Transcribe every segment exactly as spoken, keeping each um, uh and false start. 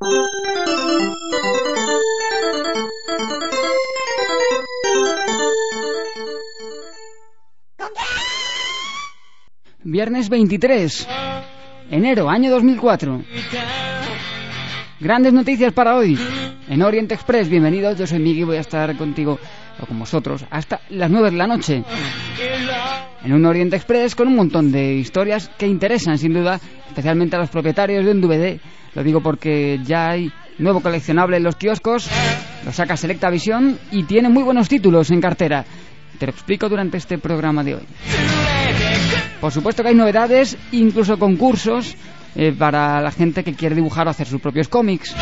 Viernes veintitrés, enero, año dos mil cuatro. Grandes noticias para hoy en Orient Express. Bienvenidos, yo soy Migui, voy a estar contigo o con vosotros hasta las nueve de la noche en un Orient Express con un montón de historias que interesan sin duda especialmente a los propietarios de un D V D. Lo digo porque ya hay nuevo coleccionable en los kioscos, lo saca Selecta Visión y tiene muy buenos títulos en cartera. Te lo explico durante este programa de hoy. Por supuesto que hay novedades, incluso concursos eh, para la gente que quiere dibujar o hacer sus propios cómics.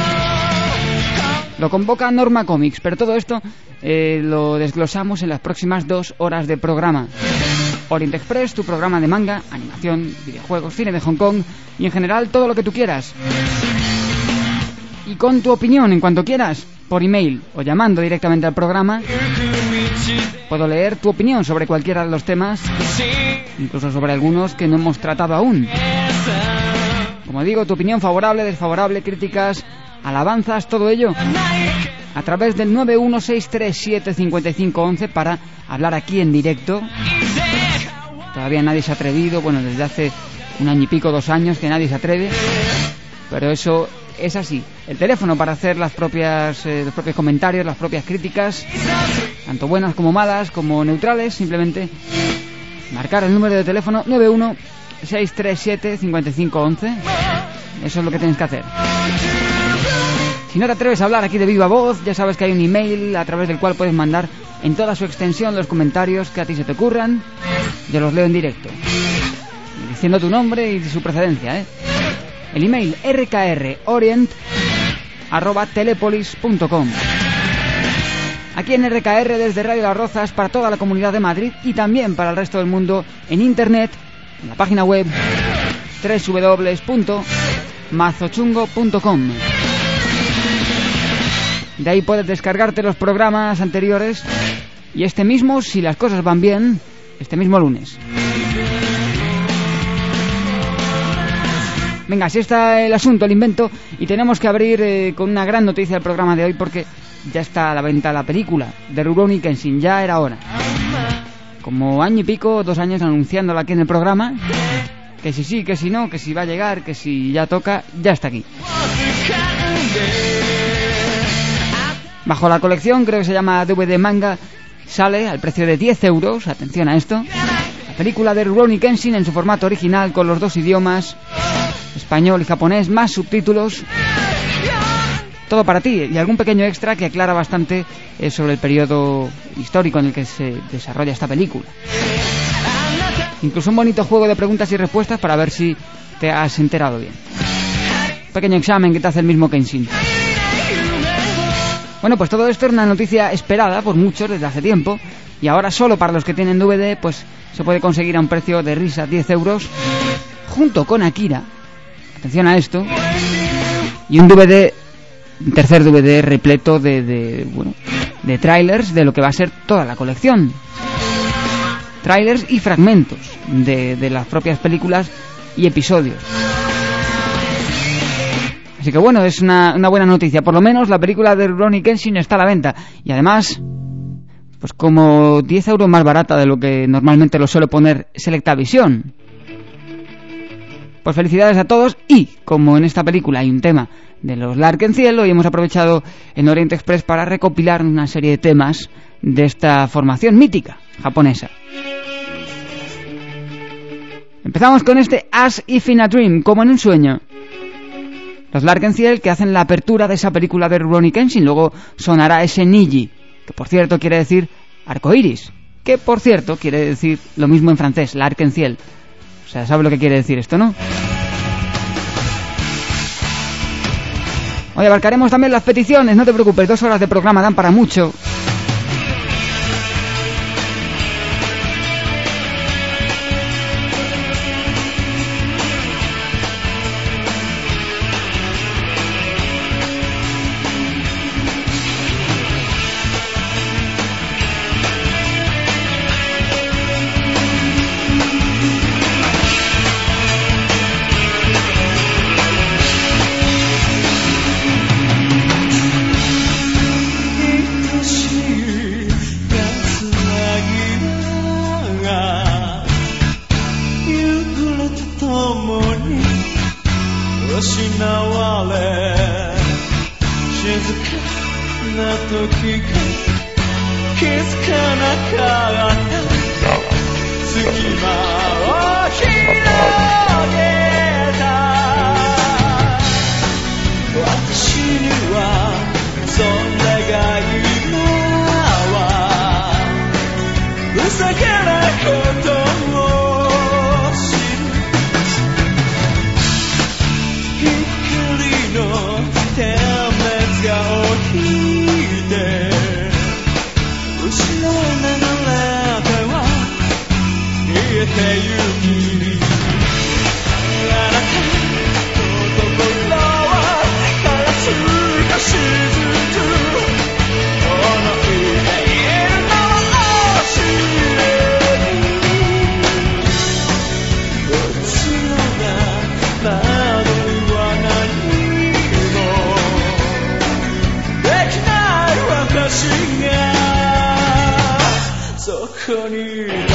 Lo convoca Norma Comics, pero todo esto eh, lo desglosamos en las próximas dos horas de programa. Orient Express, tu programa de manga, animación, videojuegos, cine de Hong Kong y en general todo lo que tú quieras. Y con tu opinión en cuanto quieras, por email o llamando directamente al programa, puedo leer tu opinión sobre cualquiera de los temas, incluso sobre algunos que no hemos tratado aún. Como digo, tu opinión favorable, desfavorable, críticas, alabanzas, todo ello a través del nueve uno seis tres siete cinco cinco uno uno para hablar aquí en directo. Todavía nadie se ha atrevido, bueno, desde hace un año y pico, dos años que nadie se atreve, pero eso es así. El teléfono para hacer las propias, eh, los propios comentarios, las propias críticas, tanto buenas como malas, como neutrales, simplemente marcar el número de teléfono nueve uno seis tres siete cinco cinco uno uno. Eso es lo que tienes que hacer. Si no te atreves a hablar aquí de viva voz, ya sabes que hay un email a través del cual puedes mandar en toda su extensión los comentarios que a ti se te ocurran. Yo los leo en directo, diciendo tu nombre y su procedencia, ¿eh? El email r k r orient arroba telepolis punto com. Aquí en R K R desde Radio Las Rozas para toda la Comunidad de Madrid y también para el resto del mundo en internet, en la página web doble u doble u doble u punto mazochungo punto com. De ahí puedes descargarte los programas anteriores y este mismo, si las cosas van bien, este mismo lunes. Venga, así está el asunto, el invento, y tenemos que abrir eh, con una gran noticia el programa de hoy porque ya está a la venta la película de Rurouni Kenshin, ya era hora. Como año y pico, dos años anunciándola aquí en el programa, que si sí, que si no, que si va a llegar, que si ya toca, ya está aquí. Bajo la colección, creo que se llama D V D Manga, sale al precio de diez euros, atención a esto, la película de Rurouni Kenshin en su formato original con los dos idiomas, español y japonés, más subtítulos, todo para ti, y algún pequeño extra que aclara bastante eh, sobre el periodo histórico en el que se desarrolla esta película. Incluso un bonito juego de preguntas y respuestas para ver si te has enterado bien. Un pequeño examen que te hace el mismo Kenshin. Bueno, pues todo esto es una noticia esperada por muchos desde hace tiempo, y ahora solo para los que tienen D V D pues se puede conseguir a un precio de risa, diez euros, junto con Akira. Atención a esto. Y un D V D, un tercer D V D repleto de, de bueno, de trailers de lo que va a ser toda la colección. Trailers y fragmentos de, de las propias películas y episodios. Así que bueno, es una, una buena noticia. Por lo menos la película de Rurouni Kenshin está a la venta. Y además, pues como diez euros más barata de lo que normalmente lo suele poner Selecta Visión. Pues felicidades a todos, y como en esta película hay un tema de los Larkenciel, hoy hemos aprovechado en Orient Express para recopilar una serie de temas de esta formación mítica japonesa. Empezamos con este As If in a Dream, como en un sueño. Los Larkenciel que hacen la apertura de esa película de Rurouni Kenshin, luego sonará ese Niji, que por cierto quiere decir arcoiris, que por cierto quiere decir lo mismo en francés, Larkenciel. O sea, ¿sabe lo que quiere decir esto, no? Hoy abarcaremos también las peticiones, no te preocupes, dos horas de programa dan para mucho. れ静かな時が気づかなかった隙間を広げた私にはそれが今は情けないことを知る光の点滅が起きて後ろ流れては消えてゆきあなたの心はガラスが雫この世にいるのを知れるうつろな窓には何もできない私がそこにいた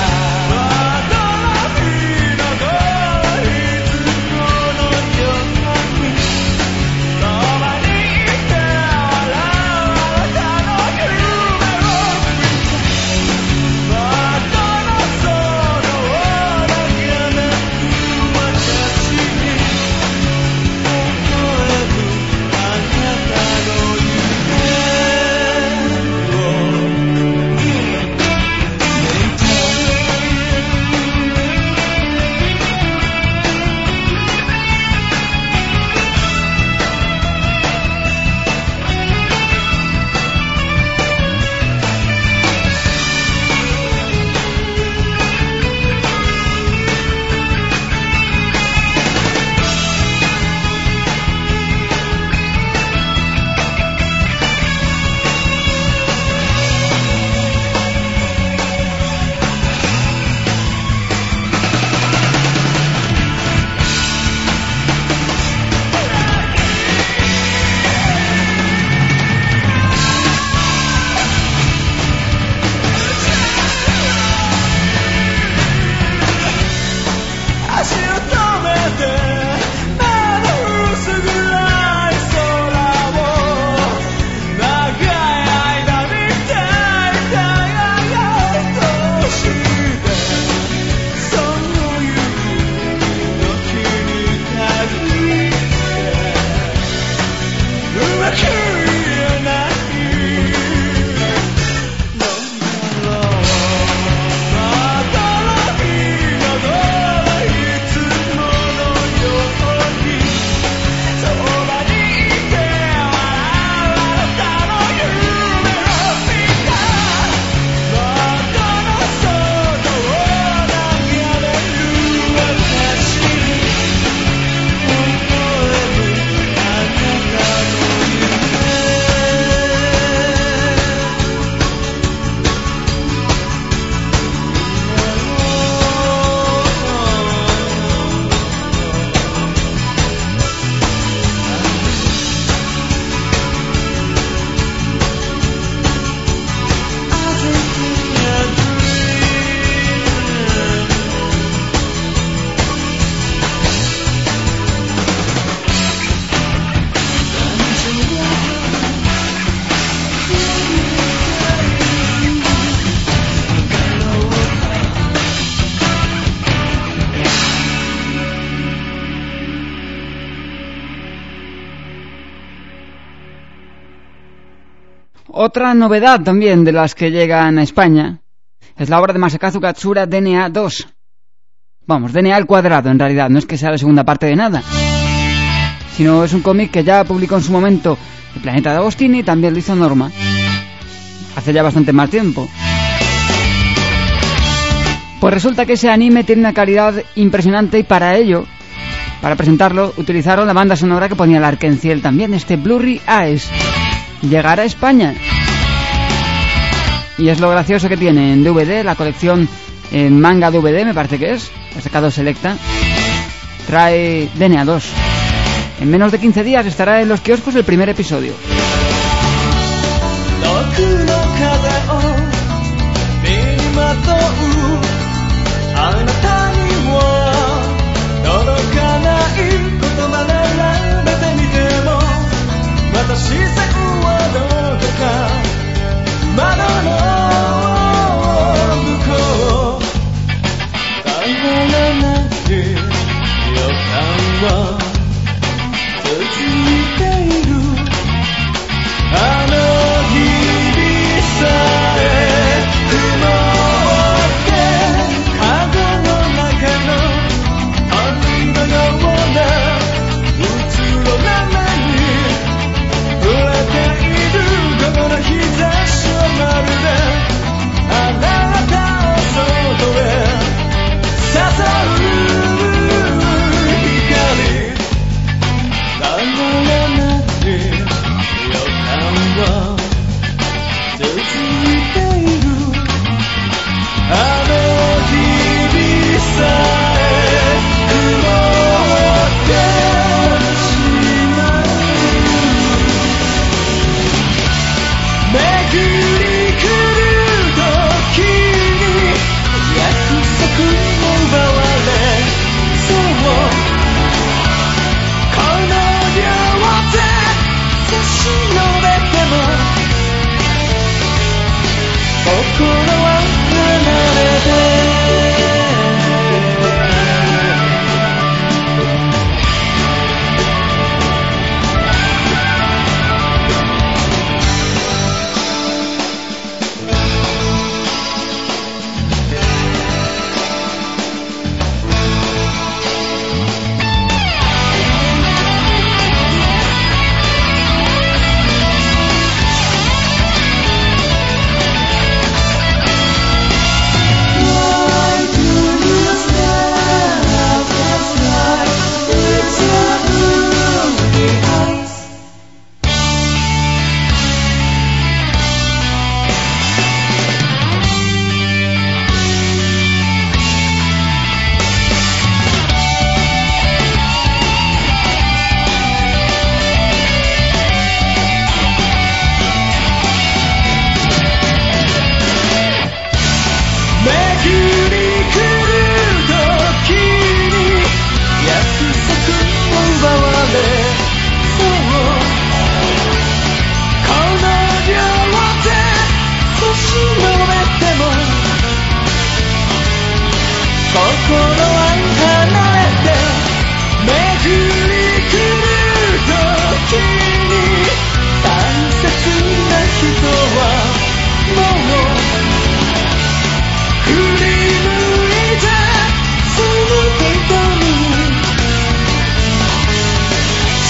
Otra novedad también de las que llegan a España es la obra de Masakazu Katsura D N A dos. Vamos, D N A al cuadrado en realidad, no es que sea la segunda parte de nada, sino es un cómic que ya publicó en su momento El Planeta de Agostini y también lo hizo Norma, hace ya bastante más tiempo. Pues resulta que ese anime tiene una calidad impresionante y para ello, para presentarlo, utilizaron la banda sonora que ponía L'Arc-en-Ciel también, este Blurry Eyes. Llegará a España y es lo gracioso que tiene en D V D, la colección en manga D V D me parece que es, ha sacado Selecta, trae D N A dos. En menos de quince días estará en los kioscos el primer episodio. A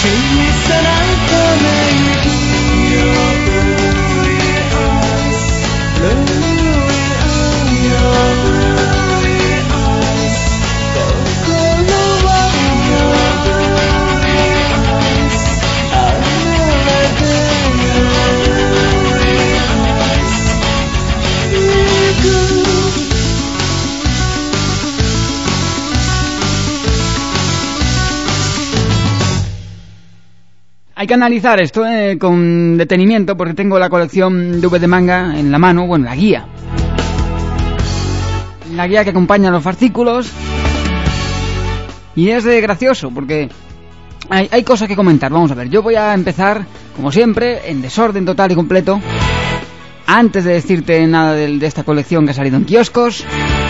Hay que analizar esto eh, con detenimiento porque tengo la colección D V D manga en la mano, bueno, la guía. La guía que acompaña los fascículos. Y es de gracioso porque hay, hay cosas que comentar. Vamos a ver, yo voy a empezar, como siempre, en desorden total y completo. Antes de decirte nada de, de esta colección que ha salido en kioscos.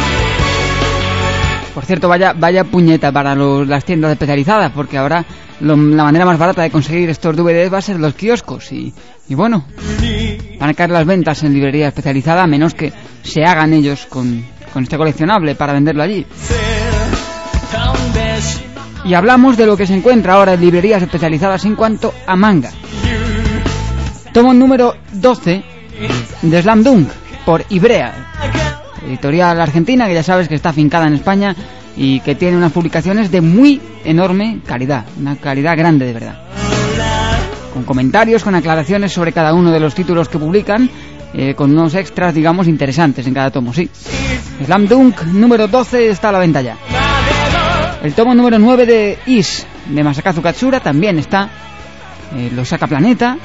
Por cierto, vaya vaya puñeta para los, las tiendas especializadas, porque ahora lo, la manera más barata de conseguir estos D V Ds va a ser los kioscos. Y, y bueno, van a caer las ventas en librería especializada, a menos que se hagan ellos con, con este coleccionable para venderlo allí. Y hablamos de lo que se encuentra ahora en librerías especializadas en cuanto a manga. Tomo número doce de Slam Dunk, por Ibrea, editorial argentina que ya sabes que está afincada en España y que tiene unas publicaciones de muy enorme calidad, una calidad grande de verdad, con comentarios, con aclaraciones sobre cada uno de los títulos que publican, eh, con unos extras, digamos, interesantes en cada tomo, sí. Slam Dunk número doce está a la venta ya. El tomo número nueve de Is, de Masakazu Katsura, también está, eh, lo saca Planeta.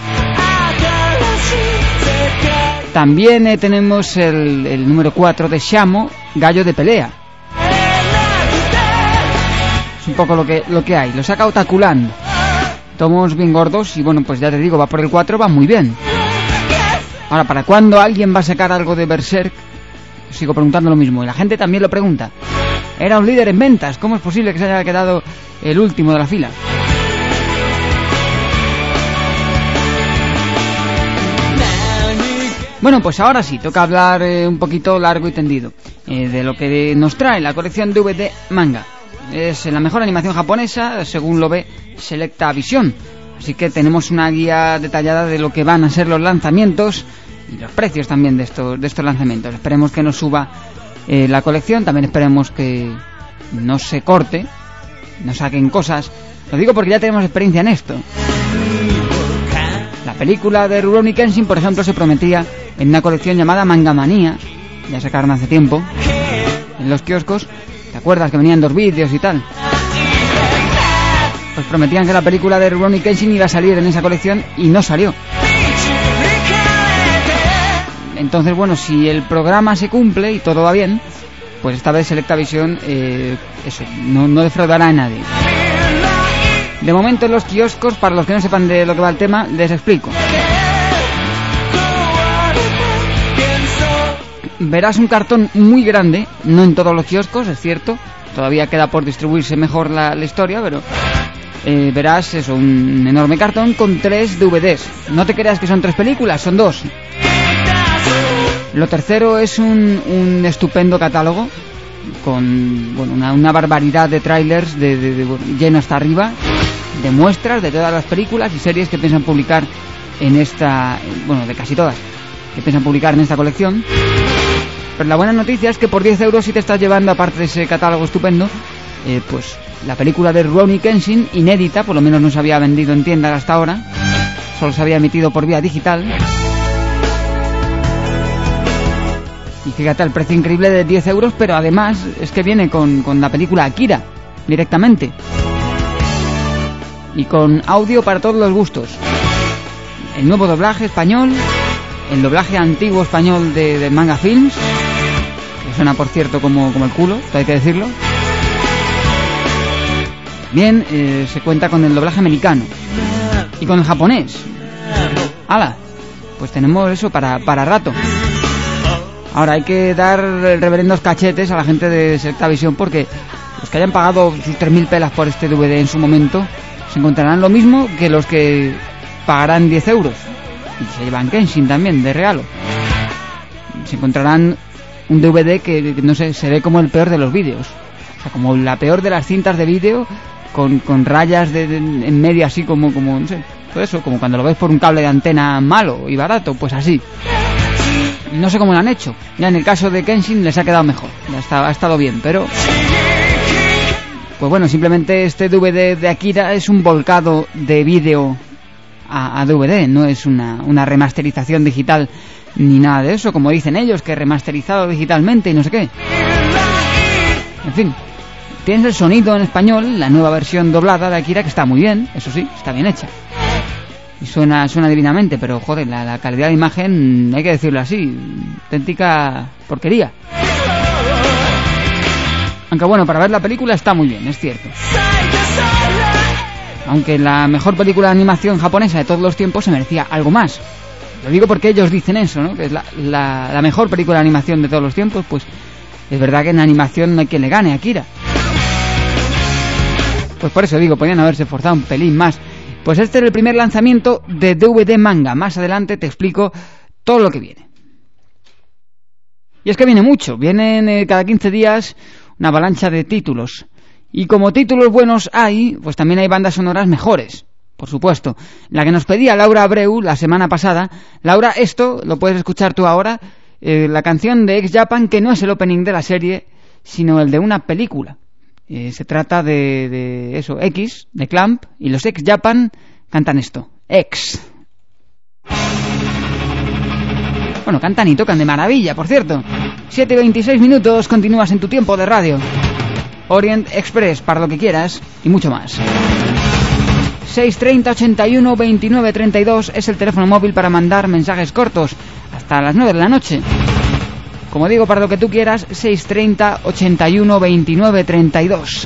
También eh, tenemos el, el número cuatro de Shamo, Gallo de Pelea. Es un poco lo que, lo que hay. Lo saca Otakuland. Tomos bien gordos y bueno, pues ya te digo, va por el cuatro, va muy bien. Ahora, ¿para cuándo alguien va a sacar algo de Berserk? Sigo preguntando lo mismo y la gente también lo pregunta. Era un líder en ventas, ¿cómo es posible que se haya quedado el último de la fila? Bueno, pues ahora sí, toca hablar eh, un poquito largo y tendido eh, de lo que nos trae la colección D V D manga. Es la mejor animación japonesa, según lo ve Selecta Visión. Así que tenemos una guía detallada de lo que van a ser los lanzamientos y los precios también de estos, de estos lanzamientos. Esperemos que no suba eh, la colección, también esperemos que no se corte, no saquen cosas. Lo digo porque ya tenemos experiencia en esto. La película de Rurouni Kenshin, por ejemplo, se prometía en una colección llamada Mangamanía, ya sacaron hace tiempo en los kioscos. ¿Te acuerdas que venían dos vídeos y tal? Pues prometían que la película de Rurouni Kenshin iba a salir en esa colección y no salió. Entonces, bueno, si el programa se cumple y todo va bien, pues esta vez Selecta Visión eh, eso, no, no defraudará a nadie. De momento en los kioscos, para los que no sepan de lo que va el tema, les explico. Verás un cartón muy grande, no en todos los kioscos, es cierto, todavía queda por distribuirse mejor la, la historia, pero eh, verás eso, un enorme cartón con tres D V Ds. No te creas que son tres películas, son dos. Lo tercero es un, un estupendo catálogo con bueno, una, una barbaridad de trailers de, de, de, bueno, lleno hasta arriba, de muestras de todas las películas y series que piensan publicar en esta, bueno, de casi todas que piensan publicar en esta colección. Pero la buena noticia es que por diez euros si te estás llevando, aparte de ese catálogo estupendo, eh, pues la película de Rurouni Kenshin, inédita, por lo menos no se había vendido en tiendas hasta ahora, solo se había emitido por vía digital. Y fíjate el precio increíble de diez euros, pero además es que viene con, con la película Akira directamente y con audio para todos los gustos, el nuevo doblaje español, el doblaje antiguo español de, de Manga Films, que suena por cierto como, como el culo, hay que decirlo. Bien, eh, se cuenta con el doblaje americano y con el japonés. ¡Hala! Pues tenemos eso para, para rato. Ahora hay que dar reverendos cachetes a la gente de Selecta Visión, porque los que hayan pagado sus tres mil pelas por este D V D en su momento se encontrarán lo mismo que los que pagarán diez euros y se llevan Kenshin también de regalo. Se encontrarán un D V D que, no sé, se ve como el peor de los vídeos, o sea, como la peor de las cintas de vídeo con, con rayas de, de, en medio así como, como, no sé, todo eso, como cuando lo ves por un cable de antena malo y barato, pues así. No sé cómo lo han hecho. Ya en el caso de Kenshin les ha quedado mejor, ya está, ha estado bien, pero... Pues bueno, simplemente este D V D de Akira es un volcado de vídeo a, a D V D, no es una, una remasterización digital ni nada de eso, como dicen ellos, que remasterizado digitalmente y no sé qué. En fin, tienes el sonido en español, la nueva versión doblada de Akira, que está muy bien, eso sí, está bien hecha. Y suena, suena divinamente, pero joder, la, la calidad de imagen, hay que decirlo así, auténtica porquería. Aunque bueno, para ver la película está muy bien, es cierto. Aunque la mejor película de animación japonesa de todos los tiempos se merecía algo más. Lo digo porque ellos dicen eso, ¿no? Que es la, la, la mejor película de animación de todos los tiempos, pues es verdad que en animación no hay quien le gane a Akira. Pues por eso digo, podrían haberse esforzado un pelín más. Pues este es el primer lanzamiento de D V D manga. Más adelante te explico todo lo que viene. Y es que viene mucho, vienen eh, cada quince días una avalancha de títulos. Y como títulos buenos hay, pues también hay bandas sonoras mejores, por supuesto. La que nos pedía Laura Abreu la semana pasada. Laura, esto lo puedes escuchar tú ahora, eh, la canción de X Japan, que no es el opening de la serie, sino el de una película. Eh, se trata de, de eso, X, de Clamp, y los X Japan cantan esto, X. Bueno, cantan y tocan de maravilla, por cierto. siete y veintiséis minutos, continúas en tu tiempo de radio. Orient Express, para lo que quieras, y mucho más. seis treinta, ochenta y uno, veintinueve, treinta y dos es el teléfono móvil para mandar mensajes cortos, hasta las nueve de la noche. Como digo, para lo que tú quieras, seis treinta, ochenta y uno, veintinueve, treinta y dos.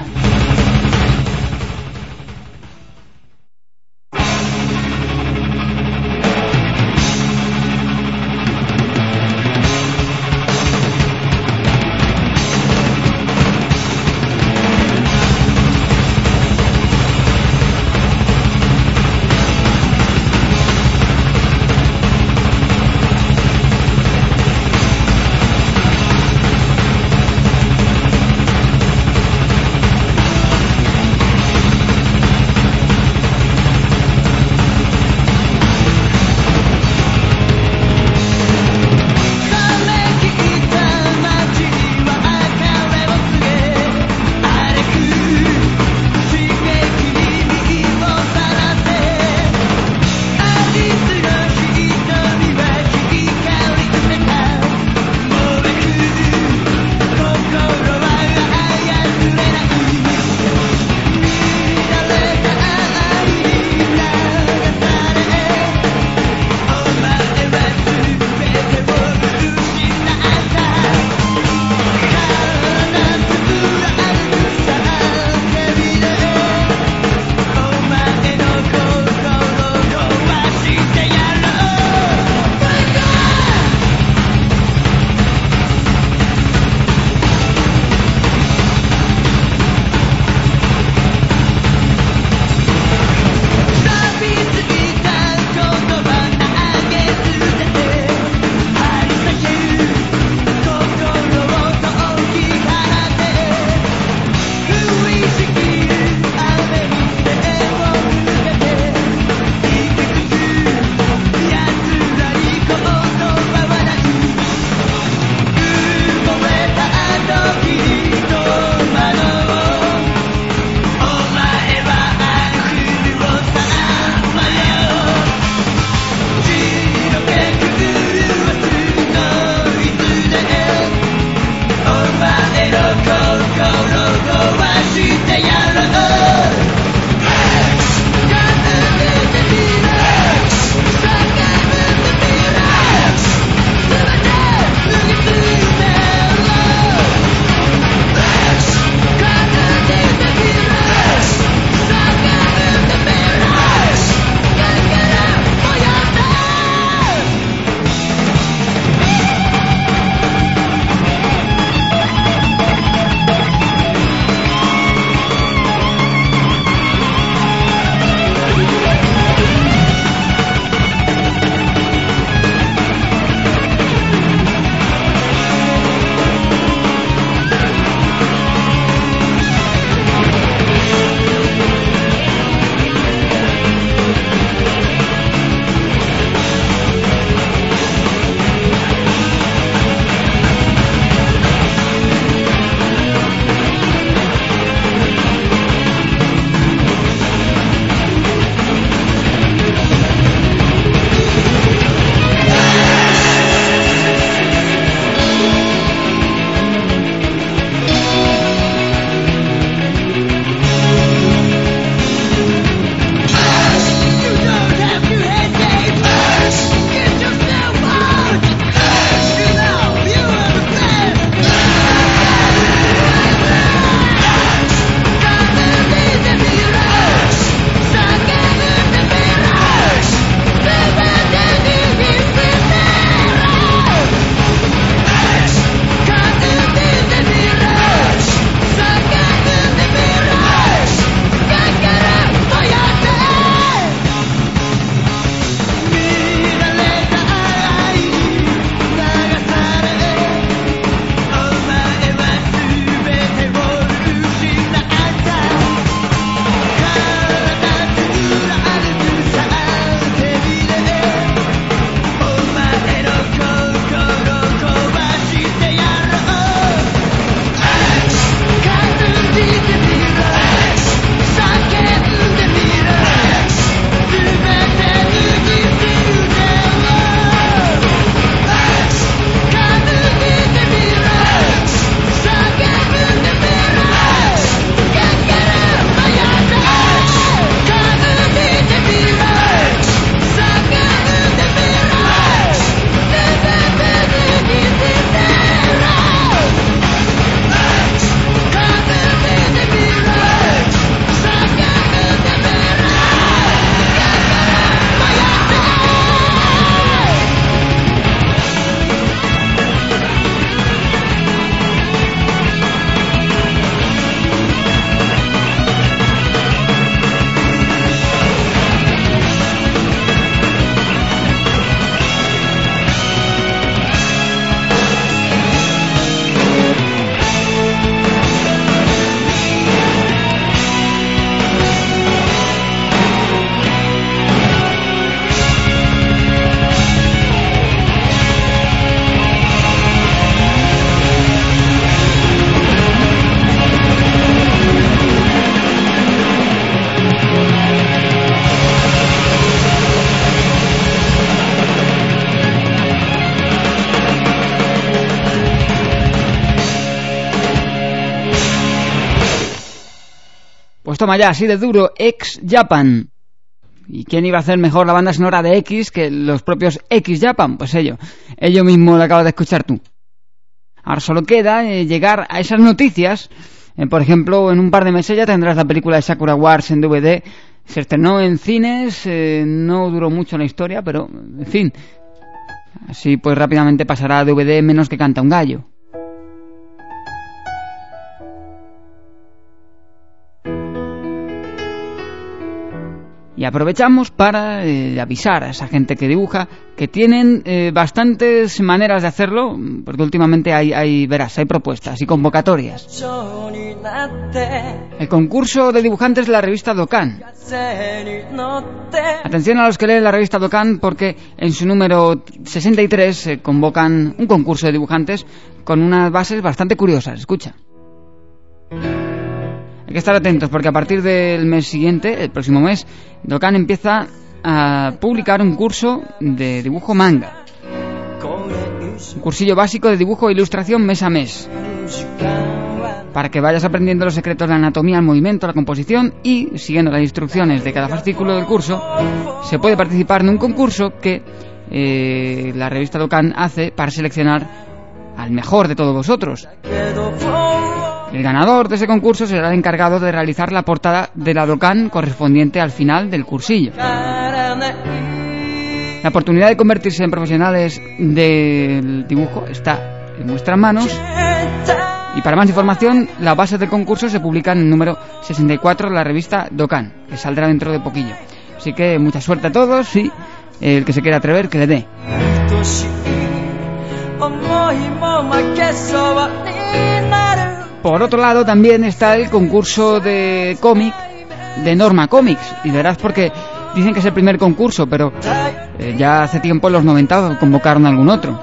Pues toma ya, así de duro, X Japan. ¿Y quién iba a hacer mejor la banda sonora de X que los propios X Japan? Pues ello, ello mismo lo acabas de escuchar tú. Ahora solo queda eh, llegar a esas noticias. Eh, por ejemplo, en un par de meses ya tendrás la película de Sakura Wars en D V D. Se estrenó en cines, eh, no duró mucho la historia, pero, en fin. Así pues rápidamente pasará a D V D menos que canta un gallo. Y aprovechamos para eh, avisar a esa gente que dibuja que tienen eh, bastantes maneras de hacerlo, porque últimamente hay, hay, verás, hay propuestas y convocatorias. El concurso de dibujantes de la revista Dokkan. Atención a los que leen la revista Dokkan, porque en su número sesenta y tres se eh, convocan un concurso de dibujantes con unas bases bastante curiosas. Escucha. Hay que estar atentos porque a partir del mes siguiente, el próximo mes, Dokkan empieza a publicar un curso de dibujo manga. Un cursillo básico de dibujo e ilustración mes a mes. Para que vayas aprendiendo los secretos de la anatomía, el movimiento, la composición y, siguiendo las instrucciones de cada fascículo del curso, se puede participar en un concurso que eh, la revista Dokkan hace para seleccionar al mejor de todos vosotros. El ganador de ese concurso será el encargado de realizar la portada de la Dokkan correspondiente al final del cursillo. La oportunidad de convertirse en profesionales del dibujo está en vuestras manos. Y para más información, las bases del concurso se publican en el número sesenta y cuatro de la revista Dokkan, que saldrá dentro de poquillo. Así que mucha suerte a todos y el que se quiera atrever, que le dé. Por otro lado, también está el concurso de cómic de Norma Comics. Y verás porque dicen que es el primer concurso, pero eh, ya hace tiempo, en los noventa, convocaron algún otro.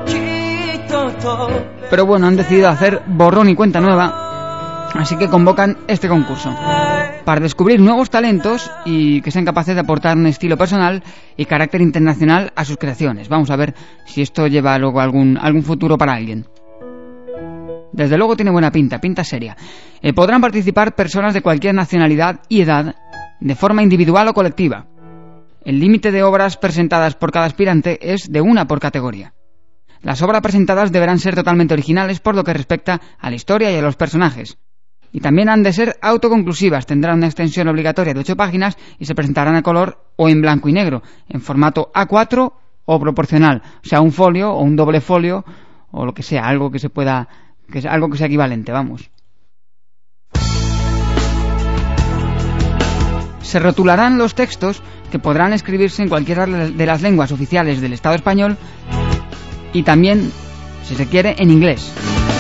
Pero bueno, han decidido hacer borrón y cuenta nueva, así que convocan este concurso para descubrir nuevos talentos y que sean capaces de aportar un estilo personal y carácter internacional a sus creaciones. Vamos a ver si esto lleva luego algún, algún futuro para alguien. Desde luego tiene buena pinta, pinta seria. Eh, podrán participar personas de cualquier nacionalidad y edad, de forma individual o colectiva. El límite de obras presentadas por cada aspirante es de una por categoría. Las obras presentadas deberán ser totalmente originales por lo que respecta a la historia y a los personajes. Y también han de ser autoconclusivas, tendrán una extensión obligatoria de ocho páginas y se presentarán a color o en blanco y negro, en formato A cuatro o proporcional, o sea, un folio o un doble folio o lo que sea, algo que se pueda, que sea, algo que sea equivalente, vamos. Se rotularán los textos que podrán escribirse en cualquiera de las lenguas oficiales del Estado español y también, si se quiere, en inglés.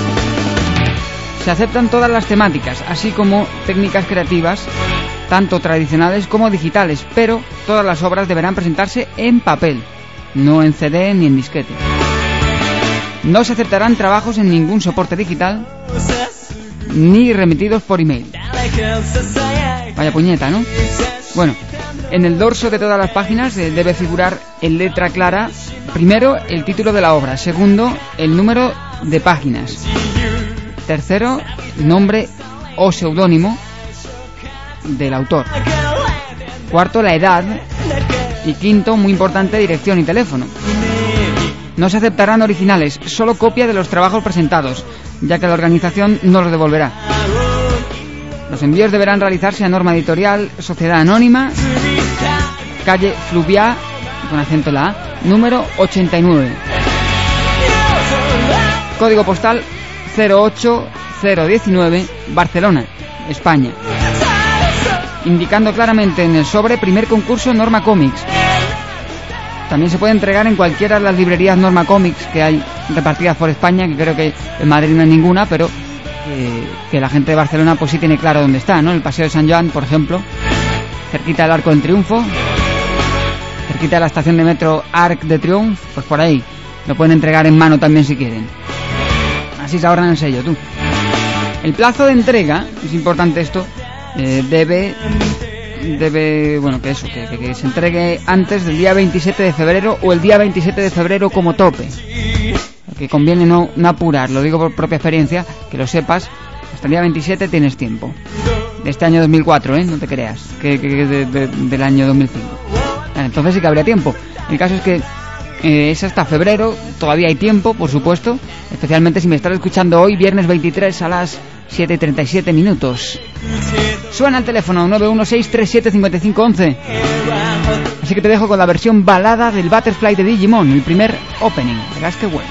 Se aceptan todas las temáticas, así como técnicas creativas, tanto tradicionales como digitales, pero todas las obras deberán presentarse en papel, no en C D ni en disquete. No se aceptarán trabajos en ningún soporte digital, ni remitidos por email. Vaya puñeta, ¿no? Bueno, en el dorso de todas las páginas debe figurar en letra clara, primero, el título de la obra, segundo, el número de páginas, tercero, nombre o seudónimo del autor, cuarto, la edad y quinto, muy importante, dirección y teléfono. No se aceptarán originales, solo copia de los trabajos presentados, ya que la organización no los devolverá. Los envíos deberán realizarse a norma editorial, Sociedad Anónima, calle Fluviá, con acento en la A, número ochenta y nueve. Código postal cero ocho cero diecinueve, Barcelona, España. Indicando claramente en el sobre primer concurso Norma Comics. También se puede entregar en cualquiera de las librerías Norma Comics que hay repartidas por España, que creo que en Madrid no hay ninguna, pero eh, que la gente de Barcelona pues sí tiene claro dónde está, ¿no? El Paseo de San Joan, por ejemplo, cerquita del Arco del Triunfo, cerquita de la estación de metro Arc de Triunfo, pues por ahí lo pueden entregar en mano también si quieren. Así se ahorran el sello, tú. El plazo de entrega, es importante esto, eh, debe... debe, bueno, que eso, que, que, que se entregue antes del día veintisiete de febrero o el día veintisiete de febrero como tope. Que conviene no, no apurar, lo digo por propia experiencia, que lo sepas, hasta el día veintisiete tienes tiempo. de este año dos mil cuatro, ¿eh? No te creas, que, que, que de, de, del año dos mil cinco. Entonces sí que habría tiempo. El caso es que eh, es hasta febrero, todavía hay tiempo, por supuesto, especialmente si me estás escuchando hoy, viernes veintitrés a las siete y treinta y siete minutos. Suena el teléfono nueve uno seis tres siete cinco cinco uno uno. Así que te dejo con la versión balada del Butterfly de Digimon, el primer opening. Verás qué bueno.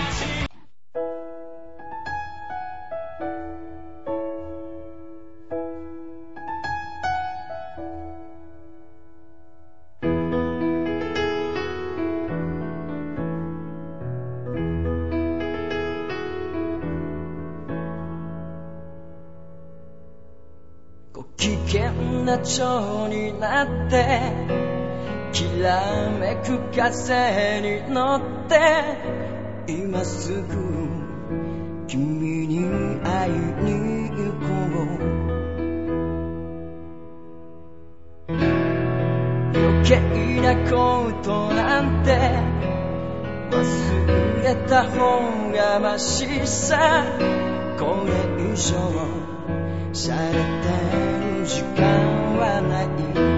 危険な蝶になってきらめく風に乗って今すぐ君に会いに行こう余計なことなんて忘れた方がましさこれ以上洒落てる時間はない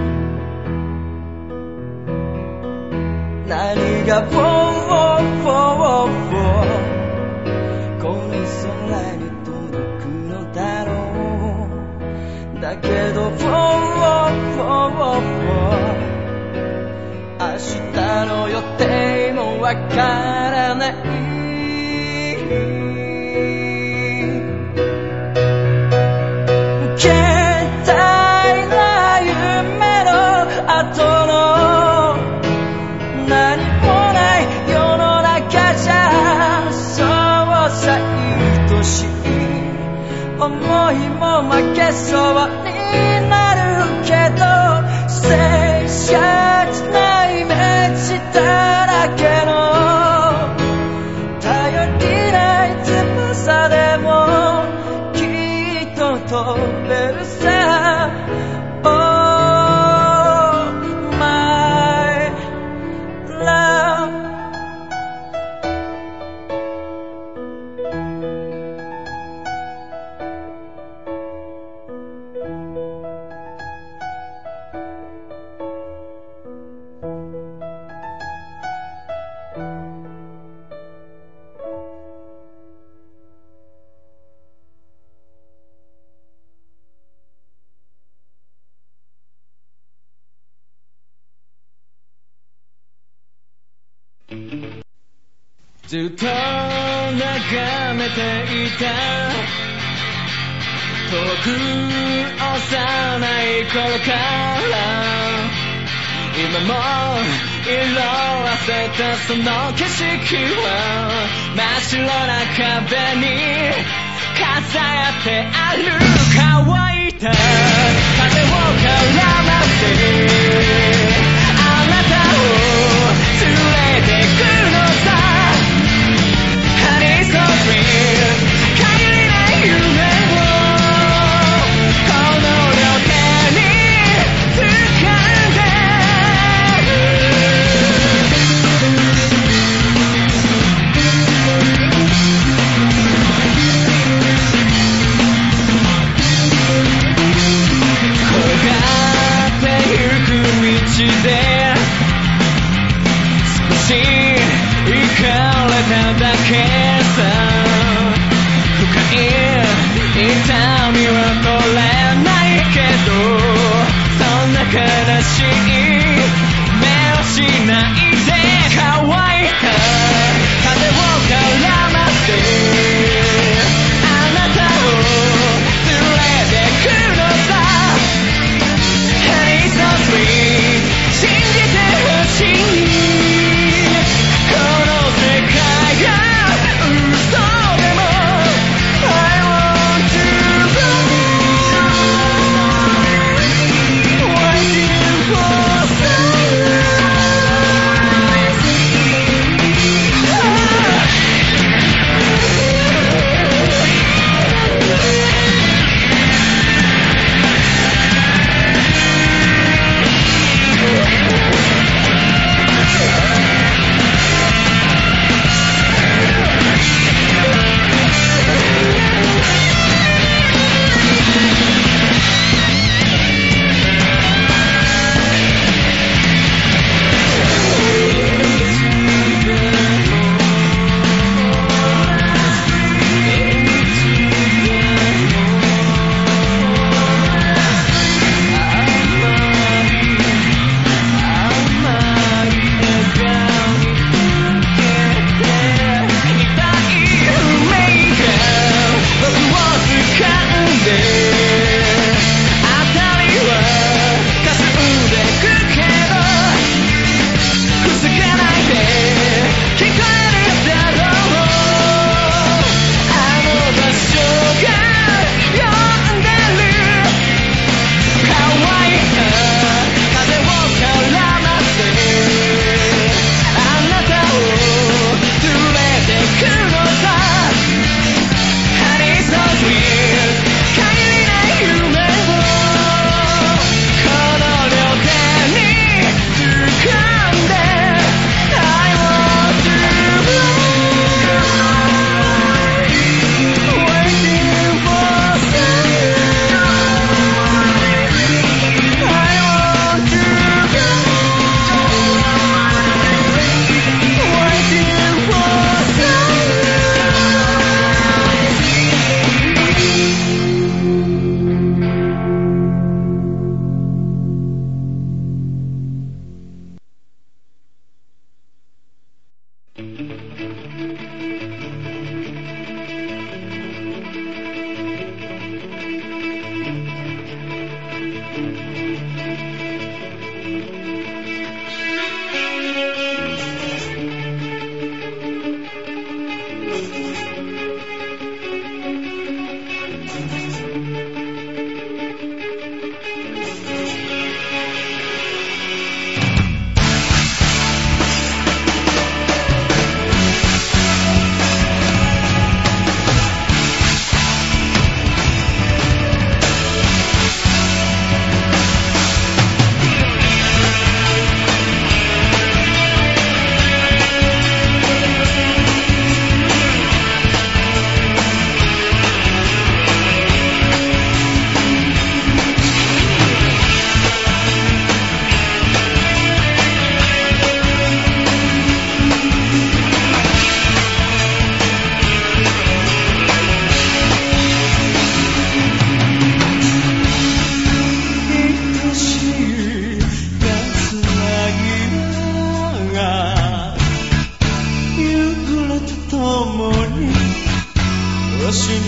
何がフォーフォーフォーこの空に届くのだろうだけどフォーフォーフォー明日の予定もわからない思いも負けそうになるけど静寂なイメージだらけの頼りない翼でもきっと飛べるさ Oh my loveずっと眺めていた遠く幼い頃から今も色あせたその景色は真っ白な壁に飾ってある乾いた風を絡ませあなたを連れてくのさHoney so sweet 限りない夢をこの両手に掴んで転がってゆく道で少し行かれただけさ深い痛みは取れないけどそんな悲しい目をしないで乾いた風を絡ませあなたを連れてくのさ Honey so sweet 信じてほしいこの世界が嘘でも I want to go Why do you fall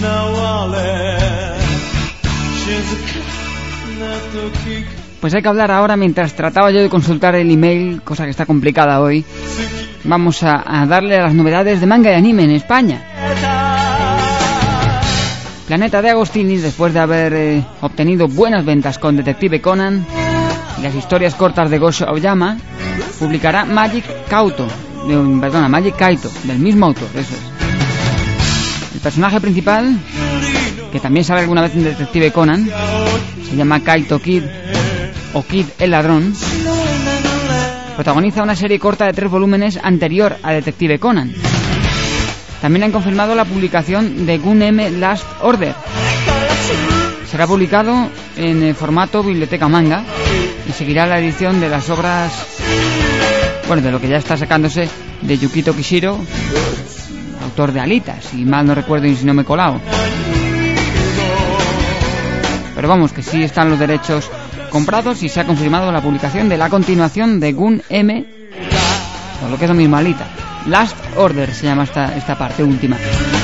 Pues hay que hablar ahora, mientras trataba yo de consultar el email, cosa que está complicada hoy. Vamos a, a darle a las novedades de manga y anime en España. Planeta de Agostini, después de haber eh, obtenido buenas ventas con Detective Conan y las historias cortas de Gosho Aoyama, publicará Magic Kaito, de, perdona, Magic Kaito, del mismo autor, eso es. El personaje principal, que también sale alguna vez en Detective Conan, se llama Kaito Kid o Kid el Ladrón. Protagoniza una serie corta de tres volúmenes anterior a Detective Conan. También han confirmado la publicación de Gun M Last Order. Será publicado en el formato biblioteca manga y seguirá la edición de las obras, bueno, de lo que ya está sacándose de Yukito Kishiro, autor de Alita, si mal no recuerdo y si no me he colado. Pero vamos, que sí están los derechos comprados y se ha confirmado la publicación de la continuación de Gun M, o lo que es lo mismo, Alita. Last Order se llama esta, esta parte última.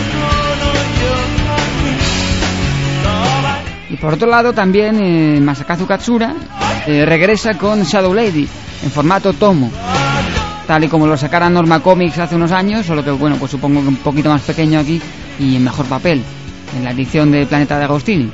Y por otro lado también eh, Masakazu Katsura eh, regresa con Shadow Lady en formato tomo, tal y como lo sacara Norma Comics hace unos años, solo que bueno, pues supongo que un poquito más pequeño aquí y en mejor papel, en la edición de Planeta de Agostini.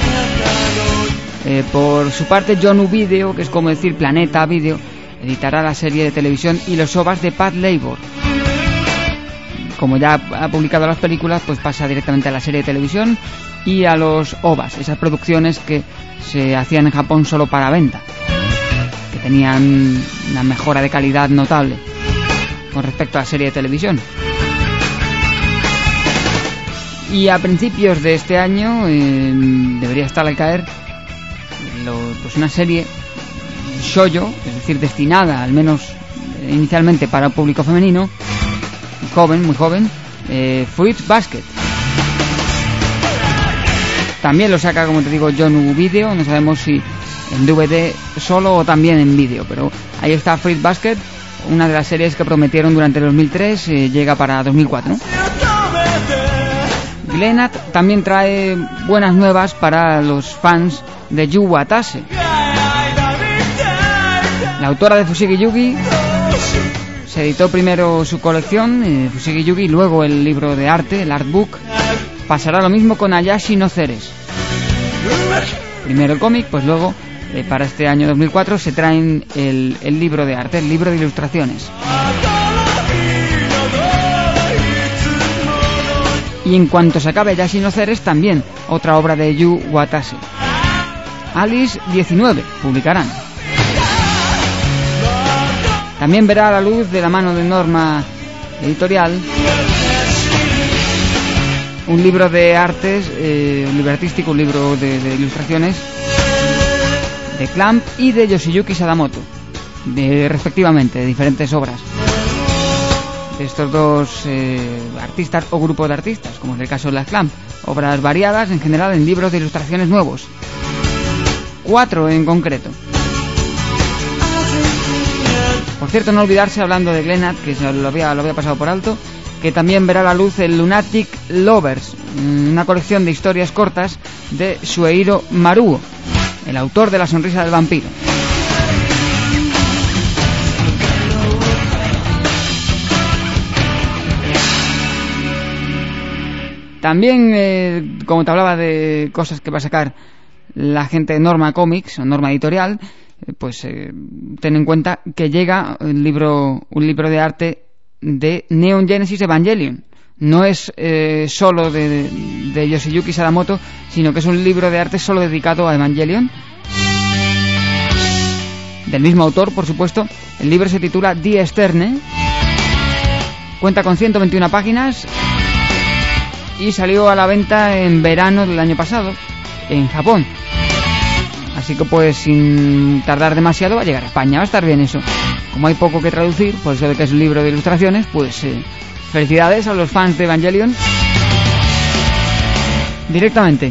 Eh, por su parte, Jonu Video, que es como decir Planeta Video, editará la serie de televisión y los ovas de Pat Labor. Como ya ha publicado las películas, pues pasa directamente a la serie de televisión y a los ovas, esas producciones que se hacían en Japón solo para venta, que tenían una mejora de calidad notable con respecto a la serie de televisión. Y a principios de este año eh, debería estar al caer lo, pues una serie shoujo, es decir, destinada al menos eh, inicialmente para el público femenino, joven, muy joven, eh, Fruits Basket. También lo saca, como te digo, Jonu Video, no sabemos si en D V D solo o también en vídeo, pero ahí está Fruits Basket, una de las series que prometieron durante el dos mil tres, eh, llega para dos mil cuatro. Glenat también trae buenas nuevas para los fans de Yu Watase. La autora de Fushigi Yugi se editó primero su colección, eh, Fushigi Yugi, y luego el libro de arte, el artbook. Pasará lo mismo con Ayashi no Ceres. Primero el cómic, pues luego, eh, para este año dos mil cuatro, se traen el, el libro de arte, el libro de ilustraciones. Y en cuanto se acabe Ayashi no Ceres, también otra obra de Yu Watase. Alice diecinueve publicarán. También verá la luz, de la mano de Norma Editorial, un libro de artes, eh, un libro artístico, un libro de, de ilustraciones de Clamp y de Yoshiyuki Sadamoto, de, respectivamente, de diferentes obras de estos dos eh, artistas o grupos de artistas, como es el caso de las Clamp. Obras variadas en general en libros de ilustraciones nuevos, cuatro en concreto. Por cierto, no olvidarse, hablando de Glenat, que se lo había, lo había pasado por alto, que también verá la luz el Lunatic Lovers, una colección de historias cortas de Shueiro Maruo, el autor de La sonrisa del vampiro. También, eh, como te hablaba de cosas que va a sacar la gente de Norma Comics o Norma Editorial, eh, pues eh, ten en cuenta que llega un libro, un libro de arte de Neon Genesis Evangelion. No es eh, solo de, de Yoshiyuki Sadamoto, sino que es un libro de arte solo dedicado a Evangelion, del mismo autor, por supuesto. El libro se titula Die Sterne, cuenta con ciento veintiuna páginas y salió a la venta en verano del año pasado en Japón. Así que pues sin tardar demasiado va a llegar a España, va a estar bien eso. Como hay poco que traducir, por eso de que es un libro de ilustraciones, pues eh, felicidades a los fans de Evangelion directamente.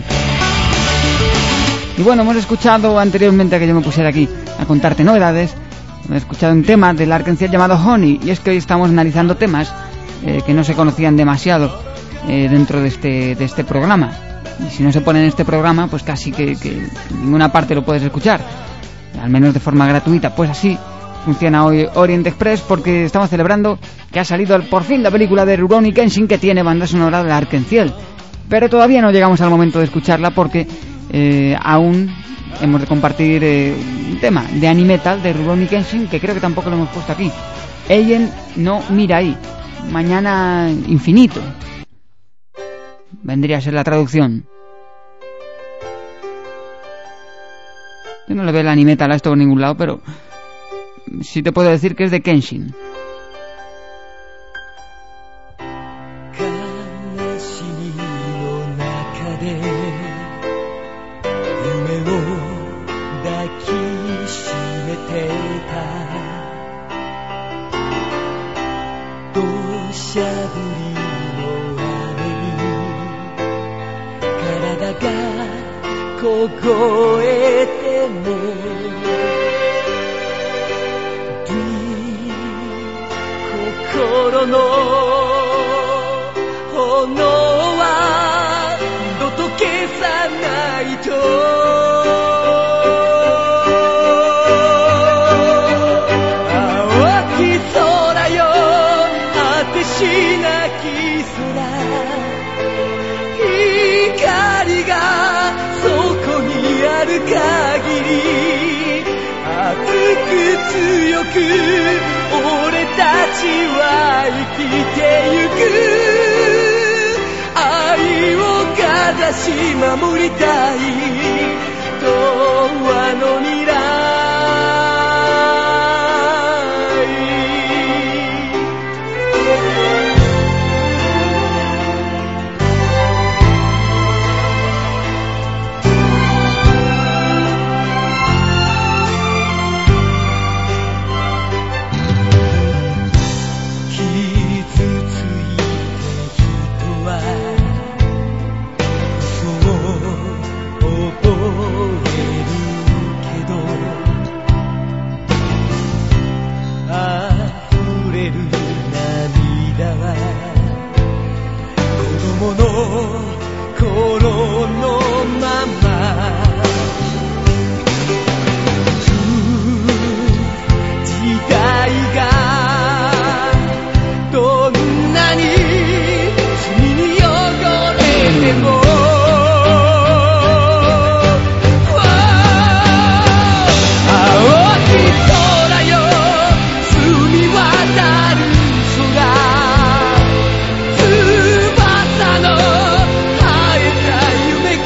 Y bueno, hemos escuchado anteriormente a que yo me pusiera aquí a contarte novedades, hemos escuchado un tema del Arkansas llamado Honey, y es que hoy estamos analizando temas eh, que no se conocían demasiado eh, dentro de este, de este programa. Y si no se pone en este programa, pues casi que, que en ninguna parte lo puedes escuchar, al menos de forma gratuita. Pues así funciona hoy Orient Express, porque estamos celebrando que ha salido por fin la película de Rurouni Kenshin, que tiene banda sonora de Arkenciel. Pero todavía no llegamos al momento de escucharla, porque eh, aún hemos de compartir eh, un tema de Animetal de Rurouni Kenshin, que creo que tampoco lo hemos puesto aquí. Eien no Mirai, mañana infinito vendría a ser la traducción. Yo no le veo el Animetal a esto por ningún lado, pero sí te puedo decir que es de Kenshin. 「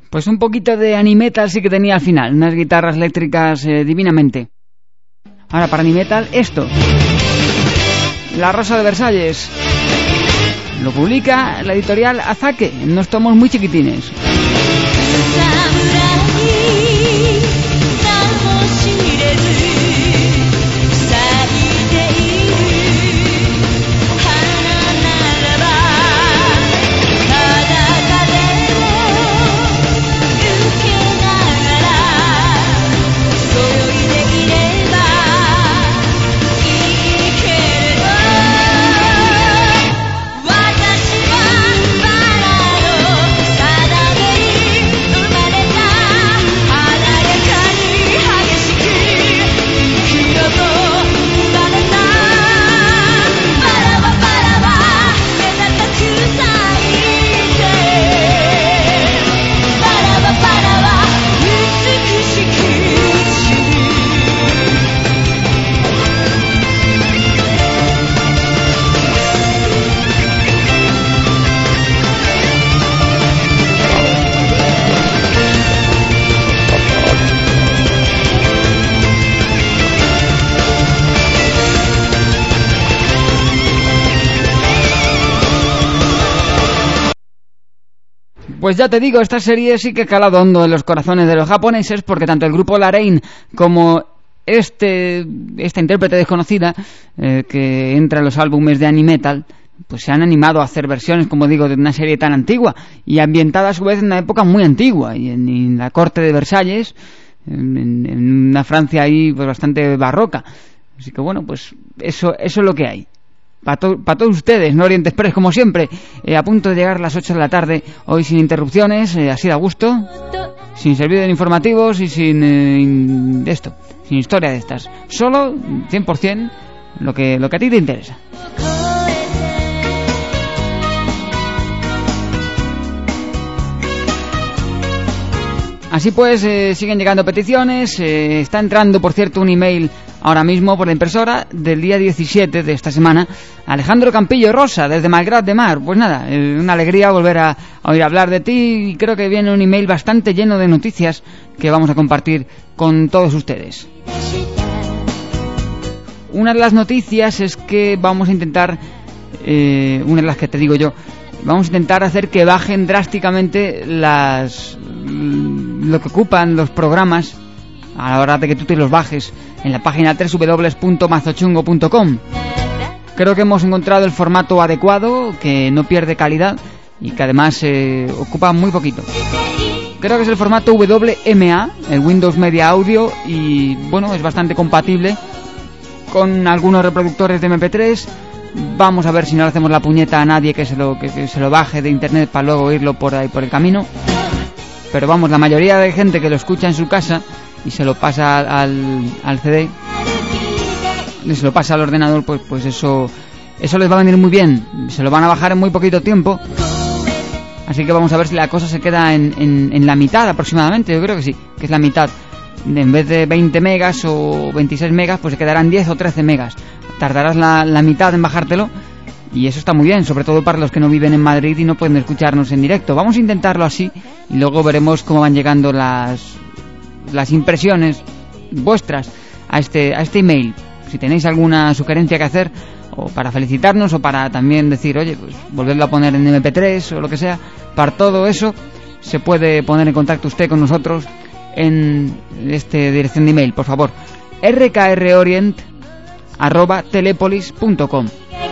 Pues un poquito de Animetal sí que tenía al final, unas guitarras eléctricas eh, divinamente. Ahora para Animetal esto, La Rosa de Versalles. Lo publica la editorial Azake, en unos tomos muy chiquitines. Pues ya te digo, esta serie sí que ha calado hondo en los corazones de los japoneses, porque tanto el grupo Larain como este esta intérprete desconocida eh, que entra en los álbumes de Animetal, pues se han animado a hacer versiones, como digo, de una serie tan antigua y ambientada a su vez en una época muy antigua, y en, en la corte de Versalles, en, en una Francia ahí pues bastante barroca. Así que bueno, pues eso eso es lo que hay. Para to- pa todos ustedes, ¿no? Orient Express, como siempre, eh, a punto de llegar a las ocho de la tarde, hoy sin interrupciones, eh, así de a gusto, sin servicio de informativos y sin eh, in- de esto, sin historia de estas. Solo, cien por ciento, lo que, lo que a ti te interesa. Así pues, eh, siguen llegando peticiones, eh, está entrando, por cierto, un email ahora mismo por la impresora del día diecisiete de esta semana. Alejandro Campillo Rosa, desde Malgrat de Mar. Pues nada, eh, una alegría volver a, a oír hablar de ti, y creo que viene un email bastante lleno de noticias que vamos a compartir con todos ustedes. Una de las noticias es que vamos a intentar, eh, una de las que te digo yo, vamos a intentar hacer que bajen drásticamente las lo que ocupan los programas a la hora de que tú te los bajes en la página doble u doble u doble u punto mazochungo punto com. Creo que hemos encontrado el formato adecuado, que no pierde calidad y que además eh, ocupa muy poquito. Creo que es el formato W M A, el Windows Media Audio, y bueno, es bastante compatible con algunos reproductores de eme pe tres. Vamos a ver si no le hacemos la puñeta a nadie que se lo que, que se lo baje de internet para luego oírlo por ahí por el camino. Pero vamos, la mayoría de gente que lo escucha en su casa y se lo pasa al, al ce de y se lo pasa al ordenador, pues pues eso eso les va a venir muy bien. Se lo van a bajar en muy poquito tiempo. Así que vamos a ver si la cosa se queda en, en, en la mitad aproximadamente. Yo creo que sí, que es la mitad. En vez de veinte megas o veintiséis megas, pues se quedarán diez o trece megas. Tardarás la, la mitad en bajártelo, y eso está muy bien, sobre todo para los que no viven en Madrid y no pueden escucharnos en directo. Vamos a intentarlo así y luego veremos cómo van llegando las las impresiones vuestras a este a este email. Si tenéis alguna sugerencia que hacer, o para felicitarnos, o para también decir, oye, pues volverlo a poner en eme pe tres o lo que sea, para todo eso se puede poner en contacto usted con nosotros en esta dirección de email, por favor, erre ka erre orient arroba telepolis punto com.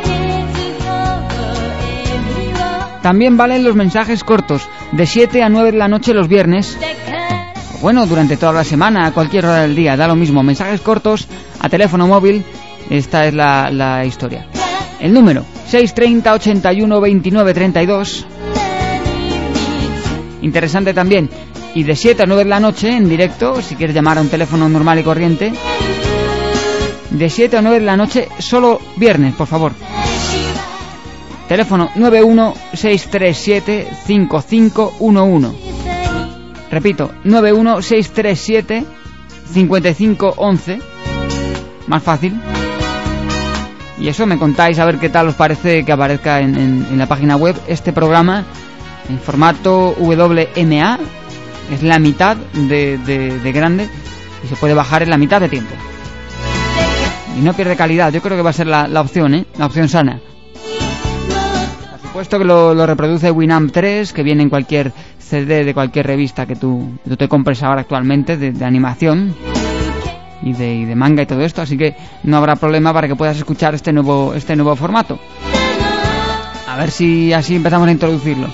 También valen los mensajes cortos, de siete a nueve de la noche los viernes, bueno, durante toda la semana, a cualquier hora del día, da lo mismo. Mensajes cortos a teléfono móvil, esta es la, la historia. El número, seis treinta, ochenta y uno, veintinueve, treinta y dos. Interesante también. Y de siete a nueve de la noche, en directo, si quieres llamar a un teléfono normal y corriente. De siete a nueve de la noche, solo viernes, por favor. Teléfono nueve uno seis tres siete cinco cinco uno uno. Repito, nueve uno seis tres siete cinco cinco uno uno. Más fácil. Y eso, me contáis a ver qué tal os parece que aparezca en, en, en la página web este programa en formato W M A, es la mitad de, de, de grande y se puede bajar en la mitad de tiempo. Y no pierde calidad. Yo creo que va a ser la, la opción, ¿eh? La opción sana. Por supuesto que lo, lo reproduce Winamp tres, que viene en cualquier C D de cualquier revista que tú, tú te compres ahora actualmente, de, de animación y de, y de manga y todo esto, así que no habrá problema para que puedas escuchar este nuevo, este nuevo formato. A ver si así empezamos a introducirlo.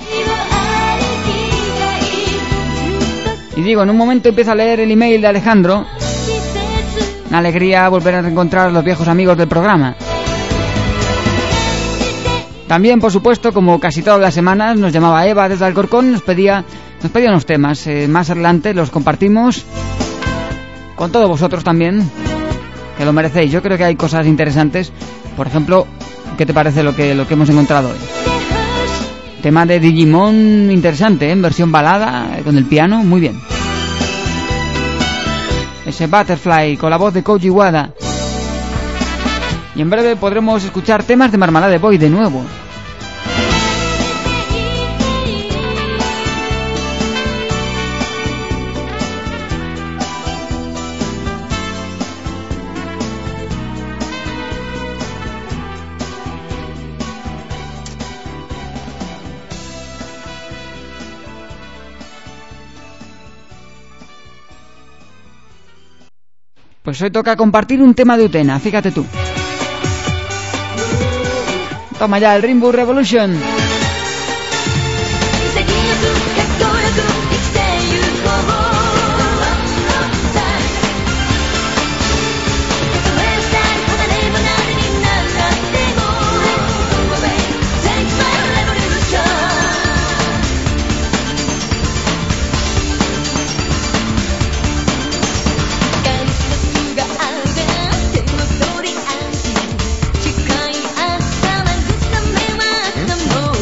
Y digo, en un momento empiezo a leer el email de Alejandro. Una alegría volver a reencontrar a los viejos amigos del programa. También, por supuesto, como casi todas las semanas, nos llamaba Eva desde Alcorcón y nos pedía, nos pedía unos temas. Eh, más adelante los compartimos con todos vosotros también, que lo merecéis. Yo creo que hay cosas interesantes. Por ejemplo, ¿qué te parece lo que, lo que hemos encontrado hoy? Tema de Digimon interesante, ¿eh? En versión balada, con el piano, muy bien. Ese Butterfly con la voz de Koji Wada. Y en breve podremos escuchar temas de Marmalade Boy de nuevo. Pues hoy toca compartir un tema de Utena, fíjate tú. Toma ya el Rainbow Revolution. Oh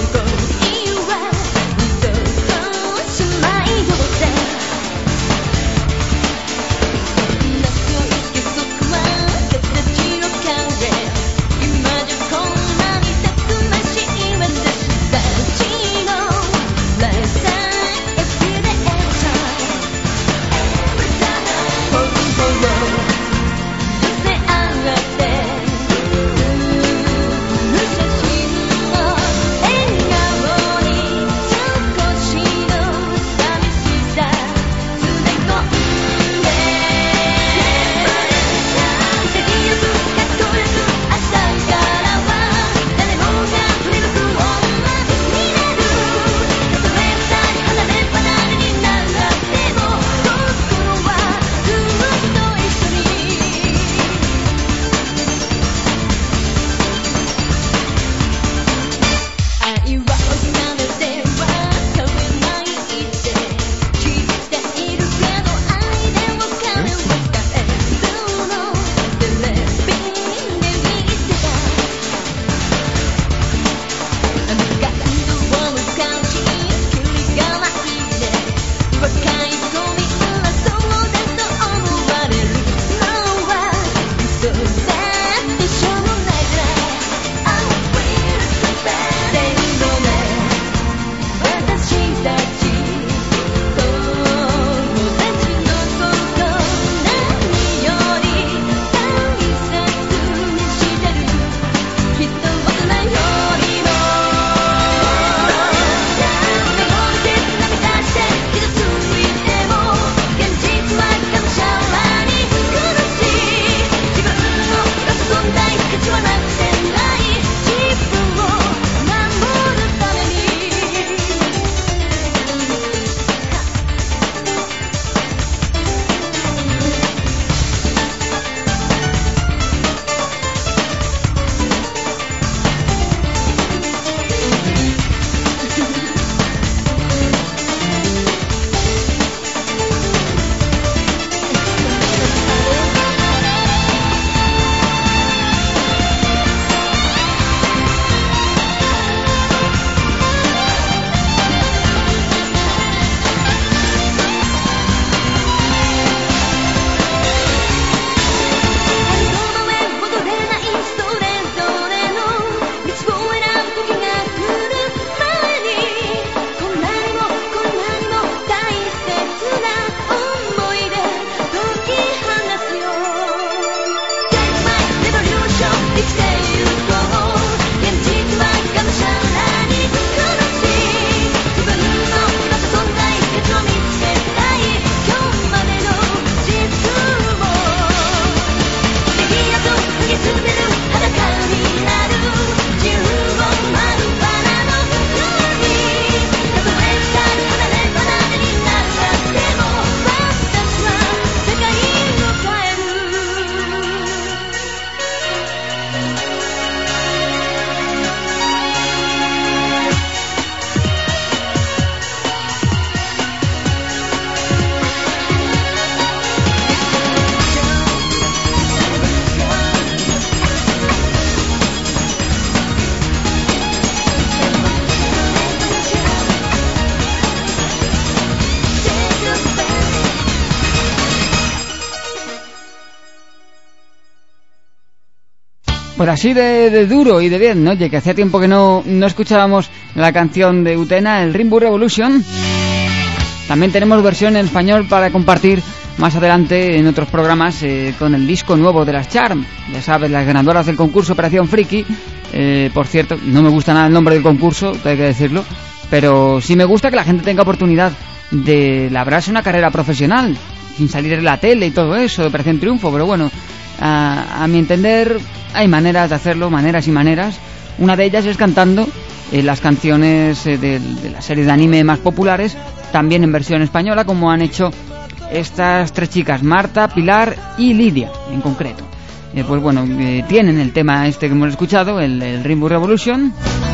Pues así de, de duro y de bien, ¿no? Oye, que hacía tiempo que no, no escuchábamos la canción de Utena, el Rainbow Revolution. También tenemos versión en español para compartir más adelante en otros programas eh, con el disco nuevo de las Charm. Ya sabes, las ganadoras del concurso Operación Friki. Eh, por cierto, no me gusta nada el nombre del concurso, hay que decirlo, pero sí me gusta que la gente tenga oportunidad de labrarse una carrera profesional, sin salir en la tele y todo eso, de Operación Triunfo, pero bueno, a, a mi entender hay maneras de hacerlo, maneras y maneras. Una de ellas es cantando eh, las canciones eh, de, de las series de anime más populares, también en versión española, como han hecho estas tres chicas, Marta, Pilar y Lidia en concreto. Eh, pues bueno, eh, tienen el tema este que hemos escuchado, el, el Rainbow Revolution,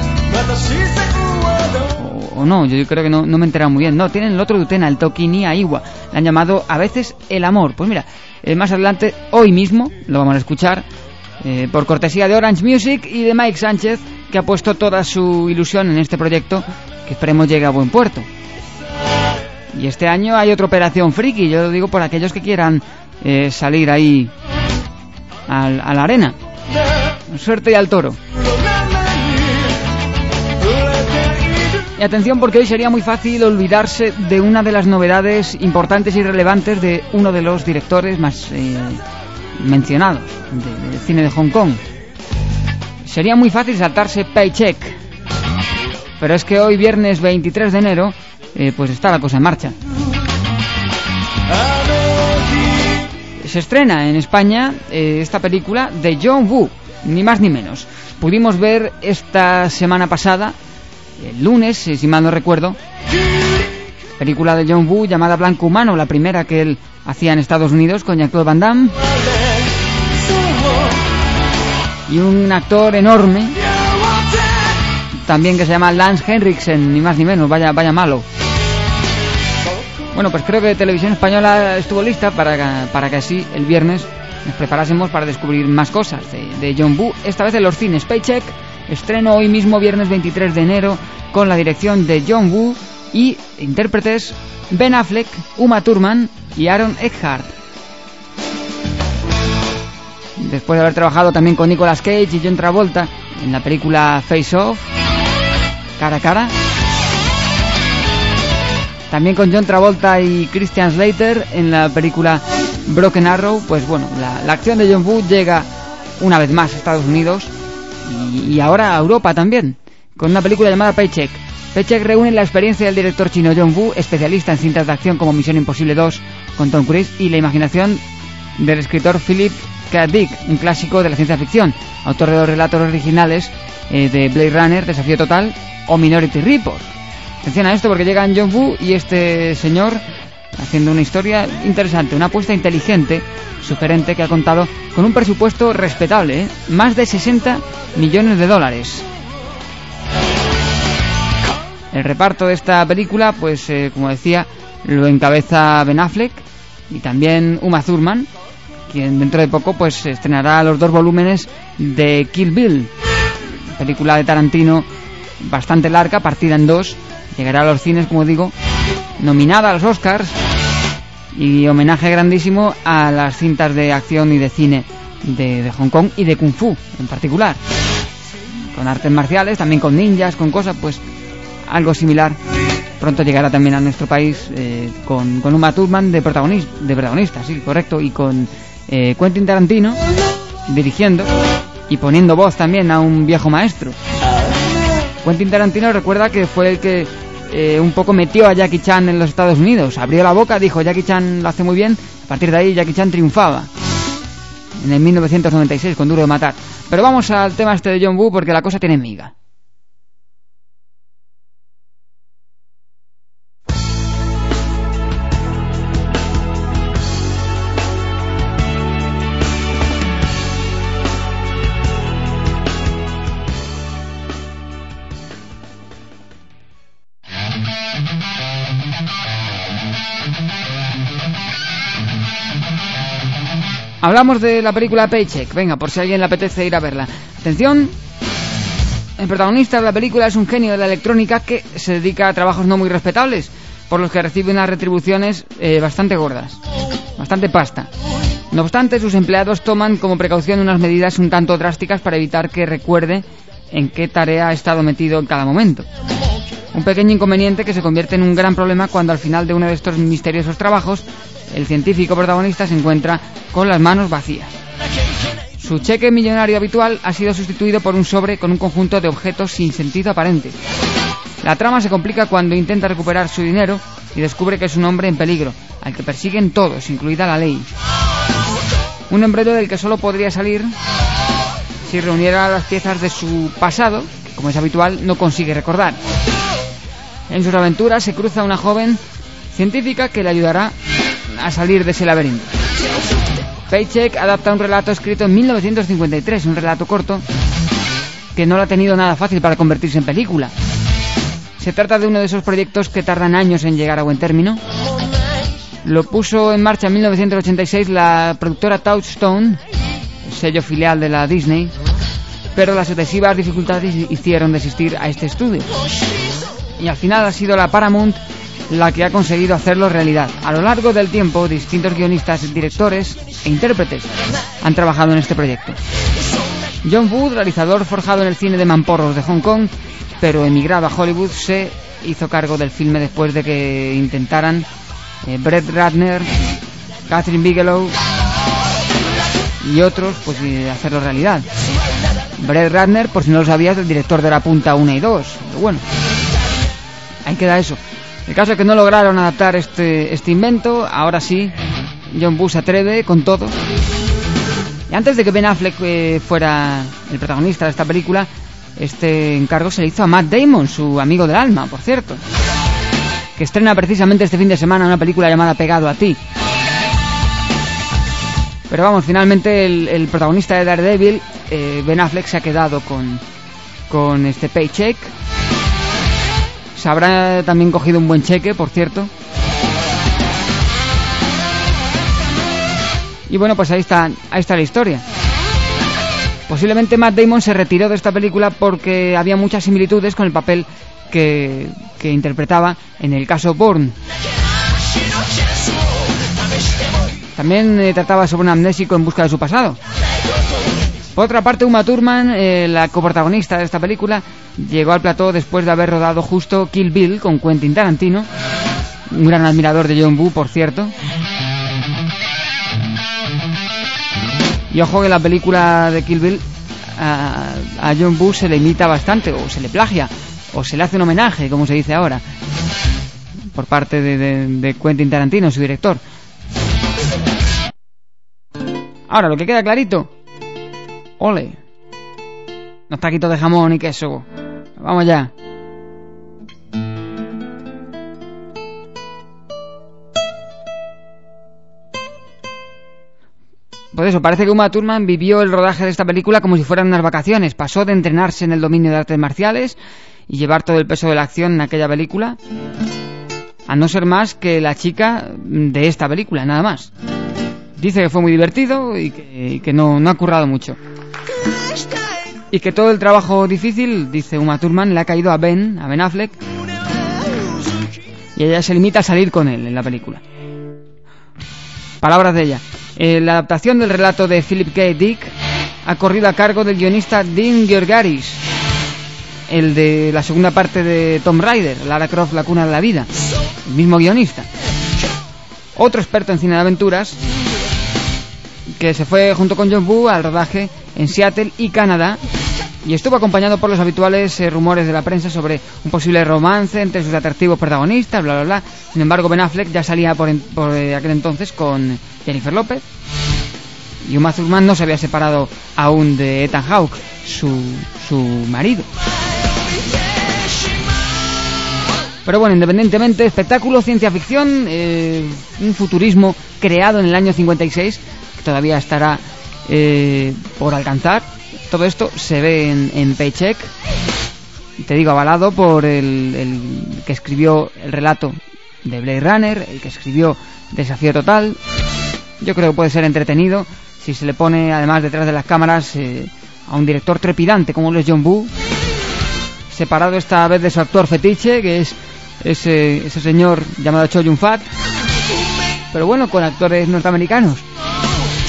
o, o no, yo creo que no, no me he enterado muy bien. No, tienen el otro de Utena, el Toki ni Aiwa, le han llamado a veces el amor. Pues mira, eh, más adelante, hoy mismo, lo vamos a escuchar eh, por cortesía de Orange Music y de Mike Sánchez, que ha puesto toda su ilusión en este proyecto, que esperemos llegue a buen puerto. Y este año hay otra Operación Friki, yo lo digo por aquellos que quieran eh, salir ahí a, a la arena. Suerte y al toro. Y atención, porque hoy sería muy fácil olvidarse de una de las novedades importantes y relevantes de uno de los directores más eh, mencionados de, del cine de Hong Kong. Sería muy fácil saltarse Paycheck, pero es que hoy, viernes veintitrés de enero, eh, pues está la cosa en marcha. Se estrena en España eh, esta película de John Woo, ni más ni menos. Pudimos ver esta semana pasada, el lunes, si mal no recuerdo, película de John Woo llamada Blanco Humano, la primera que él hacía en Estados Unidos con Jean-Claude Van Damme. Y un actor enorme también que se llama Lance Henriksen, ni más ni menos, vaya, vaya malo. Bueno, pues creo que Televisión Española estuvo lista para, para que así el viernes nos preparásemos para descubrir más cosas de, de John Woo, esta vez en los cines. Paycheck, estreno hoy mismo, viernes veintitrés de enero, con la dirección de John Woo y intérpretes Ben Affleck, Uma Thurman y Aaron Eckhart. Después de haber trabajado también con Nicolas Cage y John Travolta en la película Face Off, Cara a Cara, también con John Travolta y Christian Slater en la película Broken Arrow, pues bueno, la, la acción de John Woo llega una vez más a Estados Unidos y, y ahora a Europa también, con una película llamada Paycheck. Paycheck reúne la experiencia del director chino John Woo, especialista en cintas de acción como Misión Imposible dos con Tom Cruise, y la imaginación del escritor Philip K. Dick, un clásico de la ciencia ficción, autor de los relatos originales eh, de Blade Runner, Desafío Total o Minority Report. Atención a esto, porque llegan John Woo y este señor haciendo una historia interesante, una apuesta inteligente, sugerente, que ha contado con un presupuesto respetable, ¿eh? Más de sesenta millones de dólares. El reparto de esta película, pues eh, como decía, lo encabeza Ben Affleck y también Uma Thurman, quien dentro de poco pues estrenará los dos volúmenes de Kill Bill, película de Tarantino bastante larga, partida en dos. Llegará a los cines, como digo, nominada a los Oscars, y homenaje grandísimo a las cintas de acción y de cine de, de Hong Kong y de Kung Fu en particular, con artes marciales, también con ninjas, con cosas, pues algo similar. Pronto llegará también a nuestro país eh, con, con Uma Thurman de protagonista, de protagonista, sí, correcto, y con eh, Quentin Tarantino dirigiendo y poniendo voz también a un viejo maestro. Quentin Tarantino, recuerda que fue el que eh, un poco metió a Jackie Chan en los Estados Unidos. Abrió la boca, dijo Jackie Chan lo hace muy bien. A partir de ahí Jackie Chan triunfaba en el mil novecientos noventa y seis con Duro de Matar. Pero vamos al tema este de John Woo, porque la cosa tiene miga. Hablamos de la película Paycheck, venga, por si a alguien le apetece ir a verla. Atención, el protagonista de la película es un genio de la electrónica que se dedica a trabajos no muy respetables, por los que recibe unas retribuciones eh, bastante gordas, bastante pasta. No obstante, sus empleados toman como precaución unas medidas un tanto drásticas para evitar que recuerde en qué tarea ha estado metido en cada momento. Un pequeño inconveniente que se convierte en un gran problema cuando al final de uno de estos misteriosos trabajos, el científico protagonista se encuentra con las manos vacías. Su cheque millonario habitual ha sido sustituido por un sobre con un conjunto de objetos sin sentido aparente. La trama se complica cuando intenta recuperar su dinero y descubre que es un hombre en peligro, al que persiguen todos, incluida la ley. Un embrollo del que solo podría salir si reuniera las piezas de su pasado, que como es habitual no consigue recordar. En sus aventuras se cruza una joven científica que le ayudará a salir de ese laberinto. Paycheck adapta un relato escrito en mil novecientos cincuenta y tres, un relato corto que no lo ha tenido nada fácil para convertirse en película. Se trata de uno de esos proyectos que tardan años en llegar a buen término. Lo puso en marcha en mil novecientos ochenta y seis la productora Touchstone, sello filial de la Disney, pero las sucesivas dificultades hicieron desistir a este estudio. Y al final ha sido la Paramount la que ha conseguido hacerlo realidad. A lo largo del tiempo, distintos guionistas, directores e intérpretes han trabajado en este proyecto. John Woo, realizador forjado en el cine de mamporros de Hong Kong, pero emigrado a Hollywood, se hizo cargo del filme después de que intentaran eh, Brett Ratner, Catherine Bigelow y otros pues eh, hacerlo realidad. Brett Ratner, por si no lo sabías, el director de La Punta uno y dos. Pero bueno, ahí queda eso. El caso es que no lograron adaptar este, este invento. Ahora sí, John Woo se atreve con todo. Y antes de que Ben Affleck eh, fuera el protagonista de esta película, este encargo se le hizo a Matt Damon, su amigo del alma, por cierto, que estrena precisamente este fin de semana una película llamada Pegado a ti. Pero vamos, finalmente el, el protagonista de Daredevil, eh, Ben Affleck, se ha quedado con, con este Paycheck. Se habrá también cogido un buen cheque, por cierto. Y bueno, pues ahí está, ahí está la historia. Posiblemente Matt Damon se retiró de esta película porque había muchas similitudes con el papel que, que interpretaba en el caso Bourne. También eh, trataba sobre un amnésico en busca de su pasado. Por otra parte, Uma Thurman, eh, la coprotagonista de esta película, llegó al plató después de haber rodado justo Kill Bill con Quentin Tarantino, un gran admirador de John Woo, por cierto. Y ojo que la película de Kill Bill a, a John Woo se le imita bastante, o se le plagia, o se le hace un homenaje, como se dice ahora, por parte de, de, de Quentin Tarantino, su director. Ahora, lo que queda clarito, ole, unos taquitos de jamón y queso, vamos ya. Pues eso, parece que Uma Thurman vivió el rodaje de esta película como si fueran unas vacaciones. Pasó de entrenarse en el dominio de artes marciales y llevar todo el peso de la acción en aquella película a no ser más que la chica de esta película, nada más. Dice que fue muy divertido y que, y que no, no ha currado mucho. Y que todo el trabajo difícil, dice Uma Thurman, le ha caído a Ben, a Ben Affleck, y ella se limita a salir con él en la película. Palabras de ella. Eh, la adaptación del relato de Philip K. Dick ha corrido a cargo del guionista Dean Georgaris, el de la segunda parte de Tomb Raider, Lara Croft, la cuna de la vida, el mismo guionista. Otro experto en cine de aventuras que se fue junto con John Woo al rodaje en Seattle y Canadá, y estuvo acompañado por los habituales eh, rumores de la prensa sobre un posible romance entre sus atractivos protagonistas, bla bla bla. Sin embargo, Ben Affleck ya salía por, en, por eh, aquel entonces con Jennifer López, y Uma Thurman no se había separado aún de Ethan Hawke, su, su marido. Pero bueno, independientemente, espectáculo, ciencia ficción, eh, un futurismo creado en el año cincuenta y seis, que todavía estará eh, por alcanzar. Todo esto se ve en, en Paycheck, te digo, avalado por el, el que escribió el relato de Blade Runner, el que escribió Desafío Total. Yo creo que puede ser entretenido si se le pone además detrás de las cámaras eh, a un director trepidante como lo es John Woo, separado esta vez de su actor fetiche, que es ese, ese señor llamado Cho Yun-fat, pero bueno, con actores norteamericanos.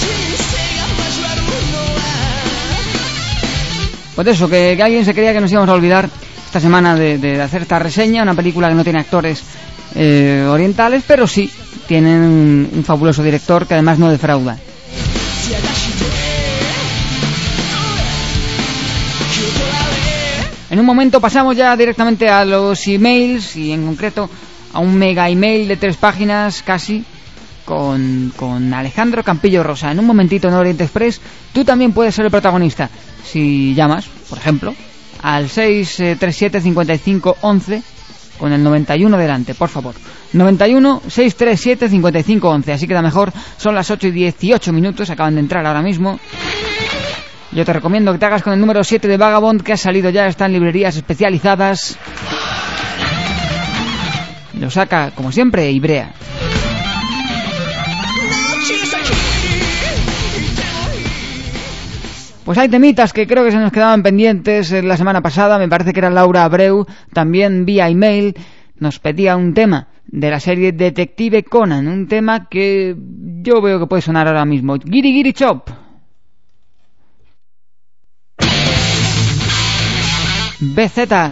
Pues eso, que, que alguien se creía que nos íbamos a olvidar esta semana de, de hacer esta reseña, una película que no tiene actores eh, orientales, pero sí tienen un, un fabuloso director que además no defrauda. En un momento pasamos ya directamente a los emails y en concreto a un mega email de tres páginas casi con, con Alejandro Campillo Rosa. En un momentito en Orient Express tú también puedes ser el protagonista si llamas, por ejemplo, al seis tres siete cinco cinco once con el noventa y uno delante, por favor. noventa y uno, seis tres siete, cincuenta y cinco once. Así queda mejor. Son las ocho y dieciocho minutos, acaban de entrar ahora mismo. Yo te recomiendo que te hagas con el número siete de Vagabond, que ha salido ya, está en librerías especializadas. Lo saca, como siempre, Ibrea. Pues hay temitas que creo que se nos quedaban pendientes la semana pasada. Me parece que era Laura Abreu, también vía email, nos pedía un tema de la serie Detective Conan, un tema que yo veo que puede sonar ahora mismo. Giri Giri Chop. B Z.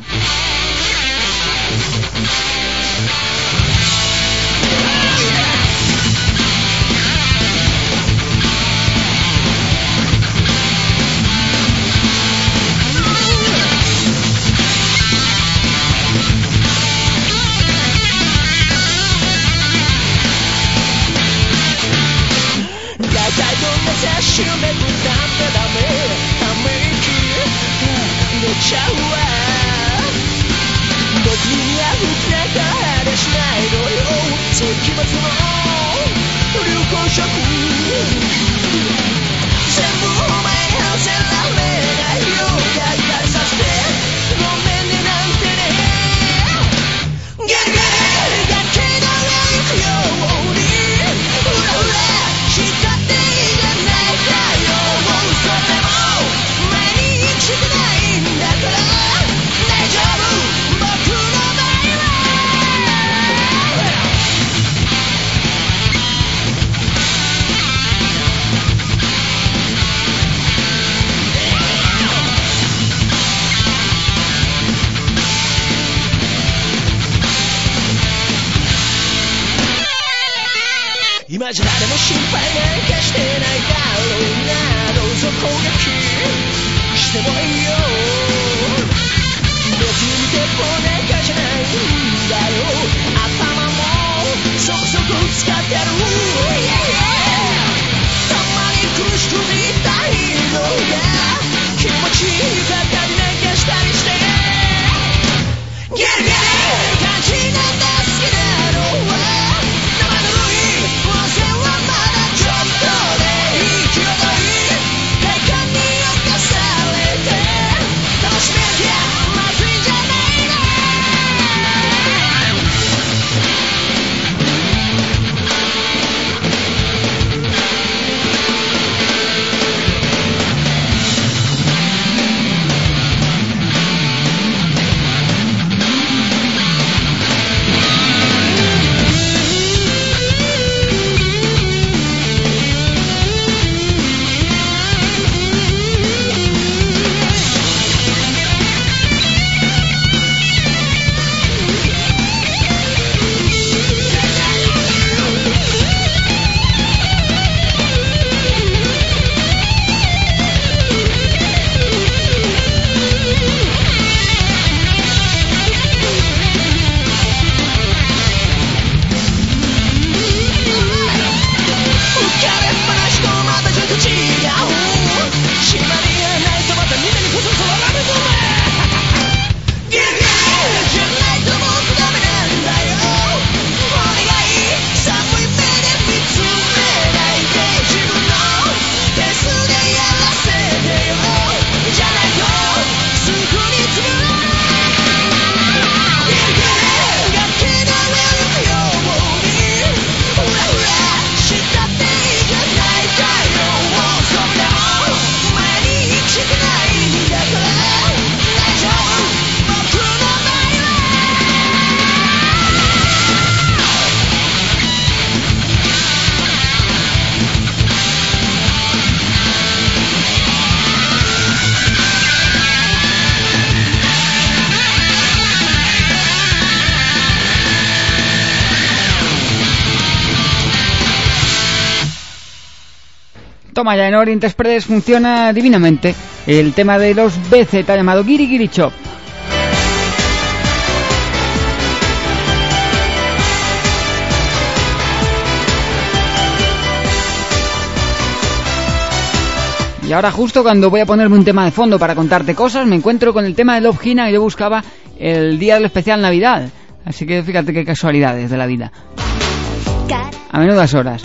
Toma ya, en Orient Express funciona divinamente el tema de los B Z llamado Giri Giri Chop. Y ahora, justo cuando voy a ponerme un tema de fondo para contarte cosas, me encuentro con el tema de Love Hina que yo buscaba el día del especial Navidad. Así que fíjate qué casualidades de la vida. A menudas horas.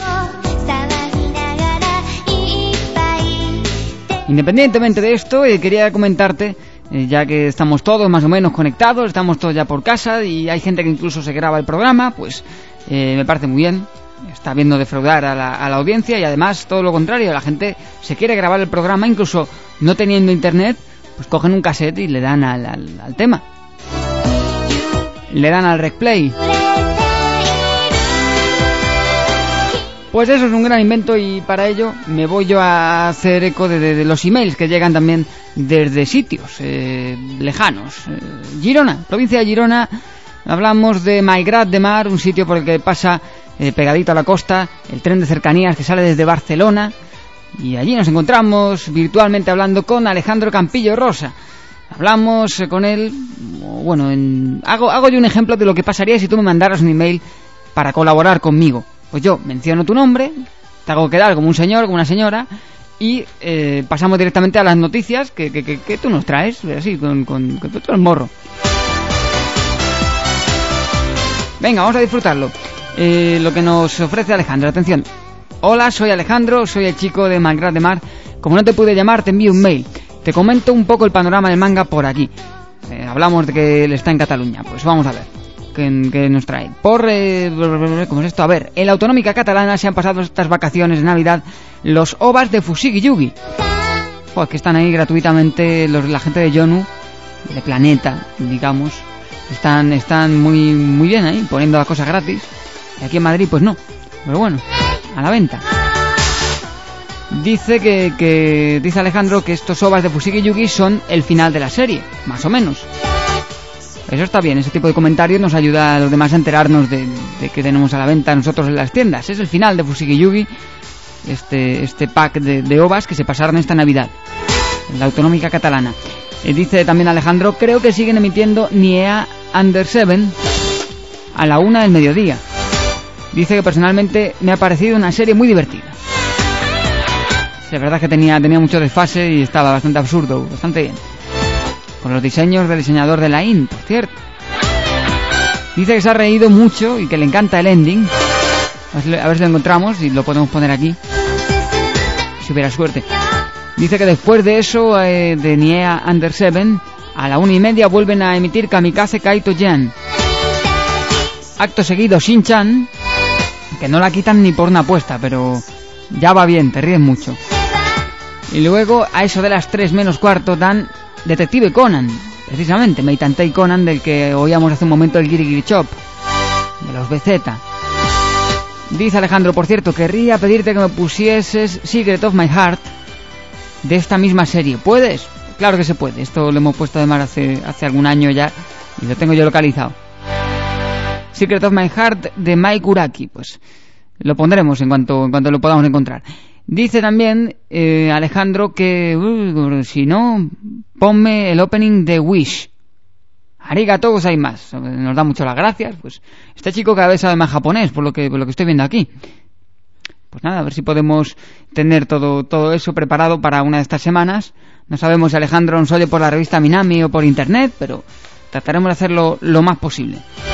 Independientemente de esto, eh, quería comentarte, eh, ya que estamos todos más o menos conectados, estamos todos ya por casa y hay gente que incluso se graba el programa, pues eh, me parece muy bien. Está viendo defraudar a la, a la audiencia y además todo lo contrario, la gente se quiere grabar el programa, incluso no teniendo internet, pues cogen un cassette y le dan al, al, al tema. Le dan al rec play. Pues eso es un gran invento y para ello me voy yo a hacer eco de, de, de los emails que llegan también desde sitios eh, lejanos. Eh, Girona, provincia de Girona, hablamos de Malgrat de Mar, un sitio por el que pasa eh, pegadito a la costa el tren de cercanías que sale desde Barcelona, y allí nos encontramos virtualmente hablando con Alejandro Campillo Rosa. Hablamos con él, bueno, en, hago, hago yo un ejemplo de lo que pasaría si tú me mandaras un email para colaborar conmigo. Pues yo menciono tu nombre, te hago quedar como un señor, como una señora, y eh, pasamos directamente a las noticias que, que, que, que tú nos traes, así, con, con, con todo el morro. Venga, vamos a disfrutarlo. Eh, lo que nos ofrece Alejandro, atención. Hola, soy Alejandro, soy el chico de Malgrat de Mar. Como no te pude llamar, te envío un mail. Te comento un poco el panorama del manga por aquí. Eh, hablamos de que él está en Cataluña, pues vamos a ver. Que, que nos trae por eh, ¿cómo es esto? A ver, en la autonómica catalana se han pasado estas vacaciones de Navidad los O V As de Fushigi Yugi. Joder, que están ahí gratuitamente los, la gente de Yonu, de Planeta, digamos, están están muy muy bien ahí poniendo las cosas gratis. Y aquí en Madrid pues no, pero bueno, a la venta. Dice que, que dice Alejandro que estos O V As de Fushigi Yugi son el final de la serie, más o menos. Eso está bien, ese tipo de comentarios nos ayuda a los demás a enterarnos de, de que tenemos a la venta nosotros en las tiendas. Es el final de Fushigi Yugi, este, este pack de, de O V As que se pasaron esta Navidad en la autonómica catalana. Eh, dice también Alejandro, creo que siguen emitiendo Niea Under Seven a la una del mediodía. Dice que personalmente me ha parecido una serie muy divertida. Sí, la verdad es que tenía, tenía mucho desfase y estaba bastante absurdo, bastante bien. Con los diseños del diseñador de la I N, por cierto. Dice que se ha reído mucho y que le encanta el ending. A ver si lo encontramos y lo podemos poner aquí, si hubiera suerte. Dice que después de eso, eh, de Niea Under Seven, a la una y media vuelven a emitir Kamikaze Kaito Jan. Acto seguido Shin-chan, que no la quitan ni por una apuesta, pero ya va bien, te ríes mucho. Y luego, a eso de las tres menos cuarto, dan Detective Conan, precisamente, Meitantei Conan, del que oíamos hace un momento el Giri Giri Chop, de los B Z. Dice Alejandro, por cierto, querría pedirte que me pusieses Secret of My Heart de esta misma serie. ¿Puedes? Claro que se puede, esto lo hemos puesto además hace, hace algún año ya y lo tengo yo localizado. Secret of My Heart de Mike Uraki, pues lo pondremos en cuanto, en cuanto lo podamos encontrar. Dice también eh, Alejandro que uh, si no, ponme el opening de Wish. Arigatou gozaimasu. Nos da mucho las gracias. Pues este chico cada vez sabe más japonés, por lo que por lo que estoy viendo aquí. Pues nada, a ver si podemos tener todo todo eso preparado para una de estas semanas. No sabemos si Alejandro nos oye por la revista Minami o por internet, pero trataremos de hacerlo lo más posible.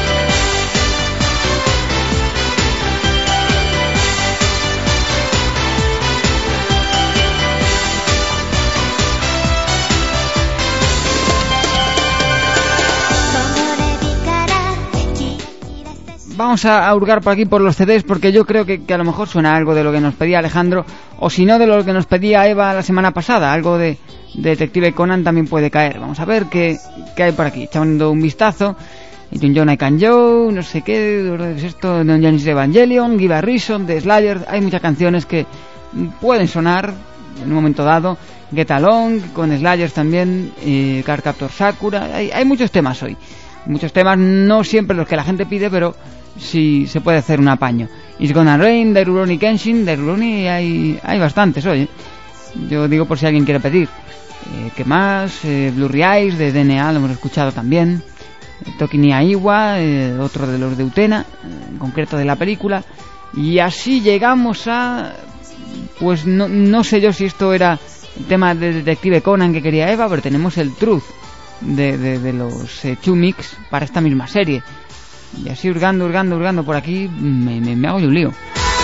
Vamos a hurgar por aquí por los C Ds porque yo creo que, que a lo mejor suena algo de lo que nos pedía Alejandro, o si no de lo que nos pedía Eva la semana pasada, algo de, de Detective Conan también puede caer. Vamos a ver qué, qué hay por aquí, echando un vistazo. John I Can Joe, no sé qué, es esto, Don Johnny's Evangelion, Give a Reason, The Slayer. Hay muchas canciones que pueden sonar en un momento dado. Get Along, con Slayers también, eh, Card Captor Sakura. Hay, hay muchos temas hoy. Muchos temas, no siempre los que la gente pide, pero sí se puede hacer un apaño. It's Gonna Rain, de Rurouni Kenshin. De Rurouni hay, hay bastantes hoy, ¿eh? Yo digo por si alguien quiere pedir. Eh, ¿Qué más? Eh, Blurry Eyes, de D N A, lo hemos escuchado también. Eh, Toki ni Aiwa, eh, otro de los de Utena, eh, en concreto de la película. Y así llegamos a... Pues no, no sé yo si esto era el tema de Detective Conan que quería Eva, pero tenemos el Truth de, de, de los eh, Two Mix para esta misma serie. Y así hurgando, hurgando, hurgando por aquí, me, me, me hago yo un lío.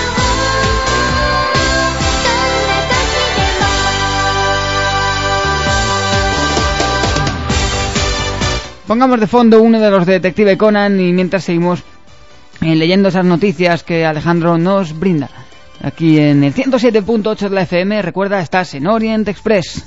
Pongamos de fondo uno de los de Detective Conan y mientras seguimos eh, leyendo esas noticias que Alejandro nos brinda. Aquí en el ciento siete punto ocho de la F M, recuerda, estás en Orient Express.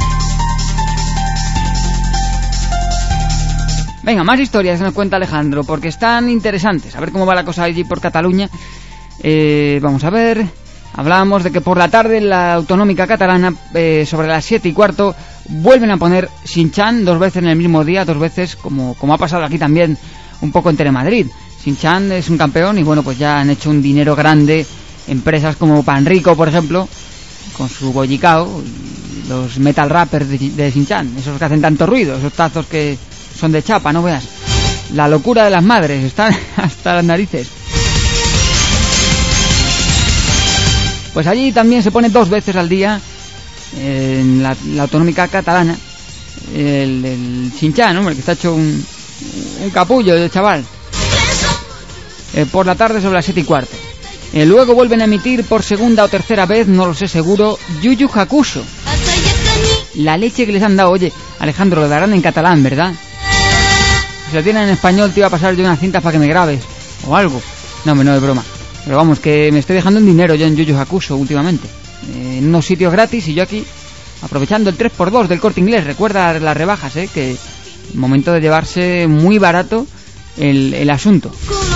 Venga, más historias nos cuenta Alejandro, porque están interesantes. A ver cómo va la cosa allí por Cataluña. Eh, vamos a ver. Hablábamos de que por la tarde la autonómica catalana, eh, sobre las siete y cuarto, vuelven a poner Shin-Chan dos veces en el mismo día, dos veces, como, como ha pasado aquí también un poco en Telemadrid. Shin-Chan es un campeón y bueno, pues ya han hecho un dinero grande. Empresas como Panrico, por ejemplo, con su bollicao, los metal rappers de, de Shin-Chan, esos que hacen tanto ruido, esos tazos que son de chapa, no veas. La locura de las madres, están hasta las narices. Pues allí también se pone dos veces al día, en la, la autonómica catalana, el, el Shin-Chan, hombre, que está hecho un, un capullo de chaval. Eh, por la tarde sobre las siete y cuarto. Eh, luego vuelven a emitir por segunda o tercera vez, no lo sé seguro, Yu Yu Hakusho. La leche que les han dado. Oye, Alejandro, lo darán en catalán, ¿verdad? Si lo tienen en español te iba a pasar yo unas cintas para que me grabes o algo. No, no es broma. Pero vamos, que me estoy dejando un dinero yo en Yu Yu Hakusho últimamente, eh, en unos sitios gratis y yo aquí aprovechando el tres por dos del Corte Inglés. Recuerda las rebajas, eh, que momento de llevarse muy barato el, el asunto.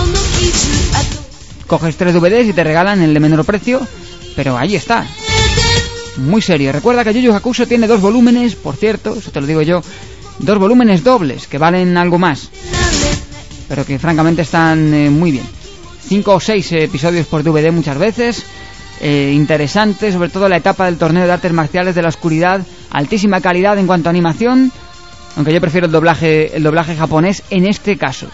Coges tres D V Ds y te regalan el de menor precio, pero ahí está. Muy serio. Recuerda que Yu Yu Hakusho tiene dos volúmenes, por cierto, eso te lo digo yo, dos volúmenes dobles que valen algo más, pero que francamente están eh, muy bien. Cinco o seis eh, episodios por D V D muchas veces. Eh, interesante, sobre todo la etapa del torneo de artes marciales de la oscuridad, altísima calidad en cuanto a animación, aunque yo prefiero el doblaje, el doblaje japonés en este caso.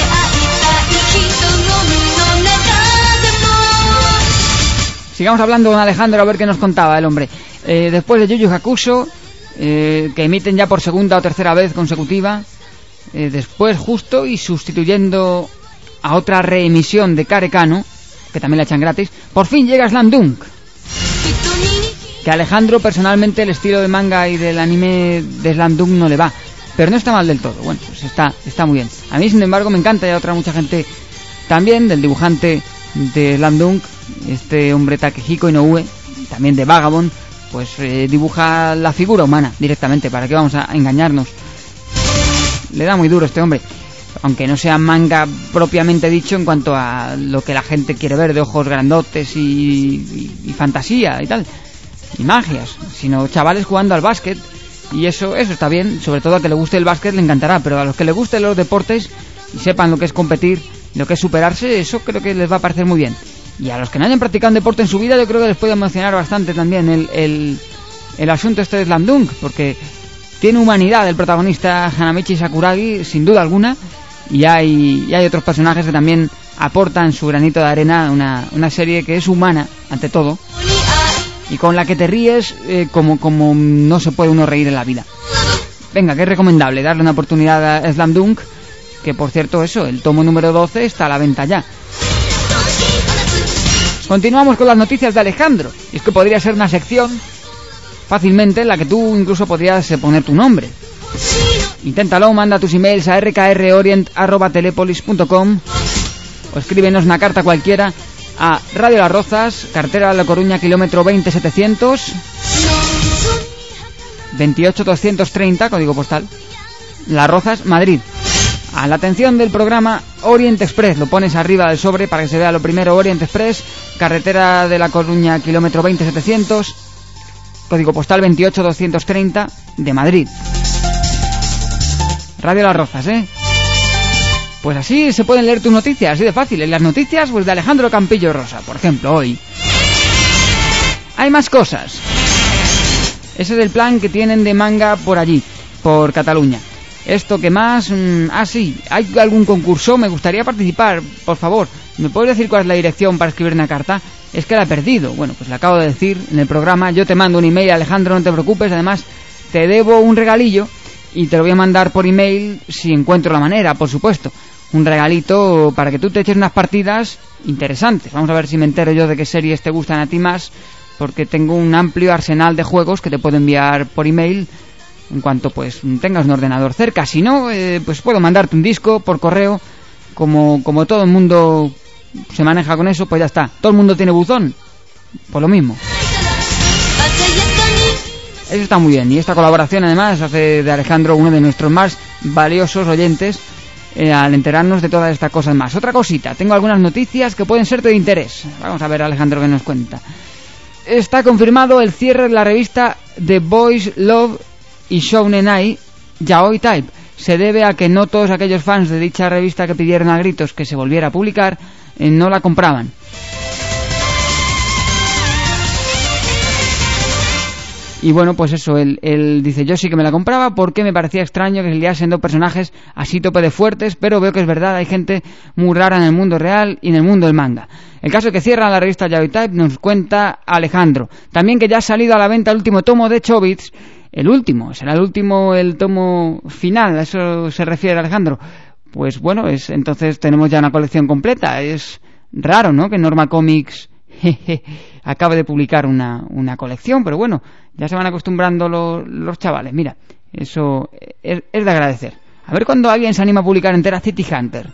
Sigamos hablando con Alejandro a ver qué nos contaba el hombre. Eh, después de Yu Yu Hakusho, eh, que emiten ya por segunda o tercera vez consecutiva, eh, después justo y sustituyendo a otra reemisión de Karekano, que también la echan gratis, por fin llega Slam Dunk. Que a Alejandro personalmente el estilo de manga y del anime de Slam Dunk no le va, pero no está mal del todo. Bueno, pues está, está muy bien. A mí, sin embargo, me encanta, y a otra mucha gente también, del dibujante de Slam Dunk, este hombre Takehiko Inoue, también de Vagabond, pues eh, dibuja la figura humana directamente. ¿Para qué vamos a engañarnos? Le da muy duro este hombre, aunque no sea manga propiamente dicho en cuanto a lo que la gente quiere ver, de ojos grandotes y, y, y fantasía y tal, y magias, sino chavales jugando al básquet, y eso eso está bien. Sobre todo a que le guste el básquet le encantará, pero a los que les gusten los deportes y sepan lo que es competir, lo que es superarse, eso creo que les va a parecer muy bien. Y a los que no hayan practicado un deporte en su vida, yo creo que les puede emocionar bastante también el, el, el asunto este de Slam Dunk, porque tiene humanidad el protagonista Hanamichi Sakuragi, sin duda alguna, y hay, y hay otros personajes que también aportan su granito de arena a una, una serie que es humana, ante todo, y con la que te ríes eh, como, como no se puede uno reír en la vida. Venga, que es recomendable darle una oportunidad a Slam Dunk, que por cierto eso, el tomo número doce está a la venta ya. Continuamos con las noticias de Alejandro, y es que podría ser una sección fácilmente en la que tú incluso podrías poner tu nombre. Inténtalo, manda tus emails a r k r orient arroba telepolis punto com o escríbenos una carta cualquiera a Radio Las Rozas, cartera de La Coruña, kilómetro veinte setecientos, veintiocho doscientos treinta, código postal, Las Rozas, Madrid. A la atención del programa Orient Express, lo pones arriba del sobre para que se vea lo primero. Orient Express, carretera de La Coruña, kilómetro veinte setecientos, código postal veintiocho doscientos treinta de Madrid. Radio Las Rozas, ¿eh? Pues así se pueden leer tus noticias, así de fácil. En las noticias pues de Alejandro Campillo Rosa, por ejemplo, hoy. Hay más cosas. Ese es el plan que tienen de manga por allí, por Cataluña. Esto que más... Mmm, ah, sí, ¿hay algún concurso? Me gustaría participar, por favor. ¿Me puedes decir cuál es la dirección para escribir una carta? Es que la he perdido. Bueno, pues la acabo de decir en el programa. Yo te mando un email, Alejandro, no te preocupes. Además, te debo un regalillo y te lo voy a mandar por email si encuentro la manera, por supuesto. Un regalito para que tú te eches unas partidas interesantes. Vamos a ver si me entero yo de qué series te gustan a ti más, porque tengo un amplio arsenal de juegos que te puedo enviar por email en cuanto pues tengas un ordenador cerca. Si no, eh, pues puedo mandarte un disco por correo. Como, como todo el mundo se maneja con eso, pues ya está. Todo el mundo tiene buzón, por lo mismo. Eso está muy bien. Y esta colaboración además hace de Alejandro uno de nuestros más valiosos oyentes, eh, al enterarnos de todas estas cosas más. Otra cosita, tengo algunas noticias que pueden serte de interés. Vamos a ver, Alejandro, qué nos cuenta. Está confirmado el cierre de la revista The Boys Love y Shounen Ai Yaoi Type. Se debe a que no todos aquellos fans de dicha revista que pidieron a gritos que se volviera a publicar eh, no la compraban. Y bueno, pues eso, él, él dice, yo sí que me la compraba porque me parecía extraño que se liasen dos personajes así tope de fuertes, pero veo que es verdad, hay gente muy rara en el mundo real y en el mundo del manga. El caso es que cierra la revista Yaoi Type, nos cuenta Alejandro. También que ya ha salido a la venta el último tomo de Chobits, el último, será el último, el tomo final, a eso se refiere Alejandro. Pues bueno, es entonces tenemos ya una colección completa. Es raro, ¿no?, que Norma Comics jeje, acabe de publicar una, una colección, pero bueno, ya se van acostumbrando los, los chavales. Mira, eso es, es de agradecer. A ver cuándo alguien se anima a publicar entera City Hunter.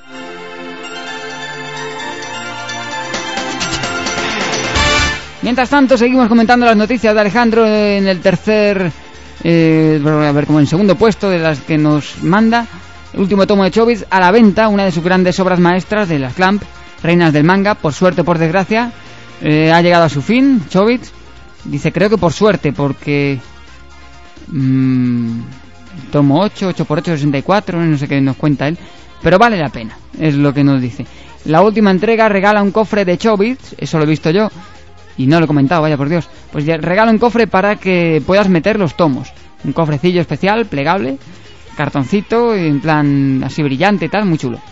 Mientras tanto, seguimos comentando las noticias de Alejandro en el tercer... Eh, a ver, como en segundo puesto de las que nos manda. El último tomo de Chobits a la venta, una de sus grandes obras maestras de las Clamp, reinas del manga. Por suerte, por desgracia, eh, ha llegado a su fin Chobits. Dice, creo que por suerte, porque mmm, tomo ocho, ocho por ocho, sesenta y cuatro, no sé qué nos cuenta él, pero vale la pena, es lo que nos dice. La última entrega regala un cofre de Chobits, eso lo he visto yo y no lo he comentado, vaya por Dios. Pues ya regala un cofre para que puedas meter los tomos, un cofrecillo especial, plegable, cartoncito, en plan así brillante y tal, muy chulo.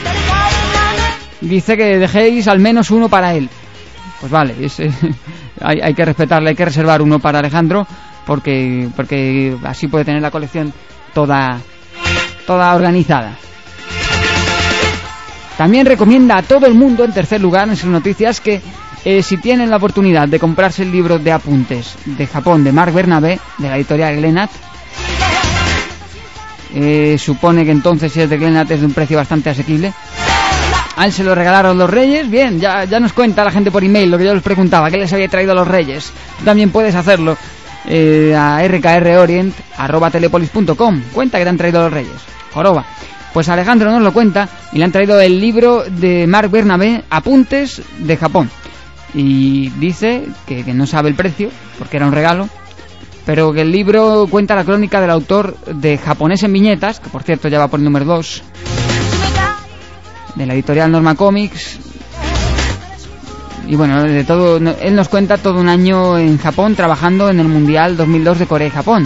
Dice que dejéis al menos uno para él. Pues vale, es, eh, hay, hay que respetarle, hay que reservar uno para Alejandro, porque porque así puede tener la colección toda toda organizada. También recomienda a todo el mundo, en tercer lugar en sus noticias, que eh, si tienen la oportunidad de comprarse el libro de apuntes de Japón de Marc Bernabé, de la editorial Glenat, eh, supone que entonces si es de Glenat es de un precio bastante asequible. A él se lo regalaron los Reyes. Bien, ya, ya nos cuenta la gente por email lo que yo les preguntaba, ¿qué les había traído a los Reyes? Tú también puedes hacerlo eh, a r k r orient arroba telepolis punto com. Cuenta que te han traído los Reyes. Joroba. Pues Alejandro nos lo cuenta y le han traído el libro de Marc Bernabé, Apuntes de Japón. Y dice que, que no sabe el precio, porque era un regalo, pero que el libro cuenta la crónica del autor de Japonés en viñetas, que por cierto ya va por el número dos, de la editorial Norma Comics. Y bueno, de todo, él nos cuenta todo un año en Japón trabajando en el Mundial dos mil dos de Corea y Japón.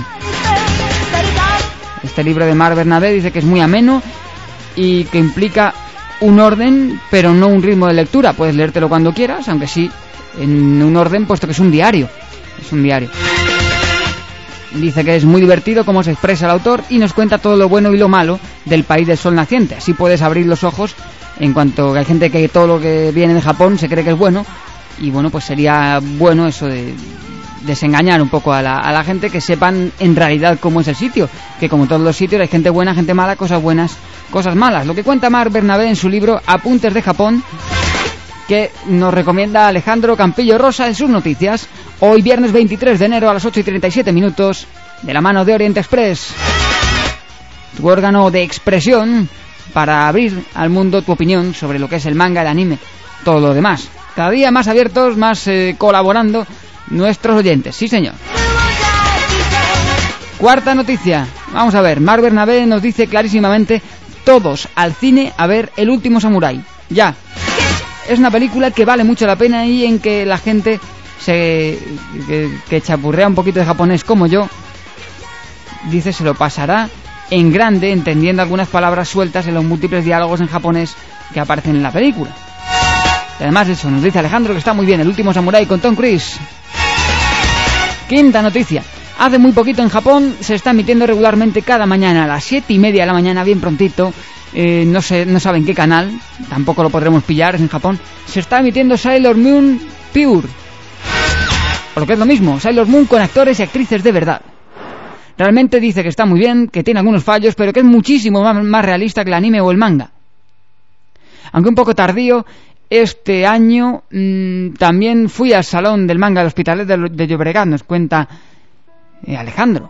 Este libro de Marc Bernabé dice que es muy ameno y que implica un orden, pero no un ritmo de lectura. Puedes leértelo cuando quieras, aunque sí en un orden, puesto que es un diario. Es un diario. Dice que es muy divertido cómo se expresa el autor y nos cuenta todo lo bueno y lo malo del país del sol naciente. Así puedes abrir los ojos en cuanto que hay gente que todo lo que viene de Japón se cree que es bueno. Y bueno, pues sería bueno eso de desengañar un poco a la, a la gente, que sepan en realidad cómo es el sitio, que como todos los sitios hay gente buena, gente mala, cosas buenas, cosas malas. Lo que cuenta Marc Bernabé en su libro Apuntes de Japón, que nos recomienda Alejandro Campillo Rosa en sus noticias, hoy viernes veintitrés de enero a las ocho y treinta y siete minutos, de la mano de Orient Express, tu órgano de expresión para abrir al mundo tu opinión sobre lo que es el manga, el anime, todo lo demás. Cada día más abiertos, más eh, colaborando nuestros oyentes, sí señor. Cuarta noticia, vamos a ver, Marc Bernabé nos dice clarísimamente todos al cine a ver El último samurái. Ya. Es una película que vale mucho la pena y en que la gente se que, que chapurrea un poquito de japonés como yo, dice se lo pasará en grande entendiendo algunas palabras sueltas en los múltiples diálogos en japonés que aparecen en la película. Y además eso, nos dice Alejandro que está muy bien El último samurái con Tom Cruise. Quinta noticia. Hace muy poquito en Japón se está emitiendo regularmente cada mañana a las siete y media de la mañana, bien prontito. Eh, no sé, no saben qué canal, tampoco lo podremos pillar en Japón. Se está emitiendo Sailor Moon Pure, o lo que es lo mismo, Sailor Moon con actores y actrices de verdad. Realmente dice que está muy bien, que tiene algunos fallos, pero que es muchísimo más, más realista que el anime o el manga. Aunque un poco tardío, este año mmm, también fui al Salón del Manga del Hospitalet de, de Llobregat, nos cuenta eh, Alejandro.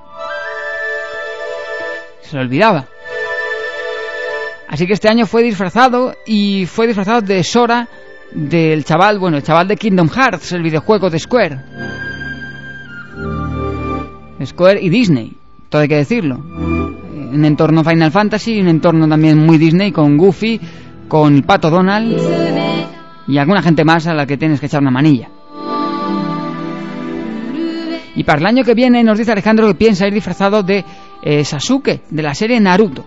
Se lo olvidaba. Así que este año fue disfrazado y fue disfrazado de Sora, del chaval, bueno, el chaval de Kingdom Hearts, el videojuego de Square. Square y Disney, todo hay que decirlo. Un entorno Final Fantasy, un entorno también muy Disney, con Goofy, con el Pato Donald y alguna gente más a la que tienes que echar una manilla. Y para el año que viene nos dice Alejandro que piensa ir disfrazado de eh, Sasuke, de la serie Naruto.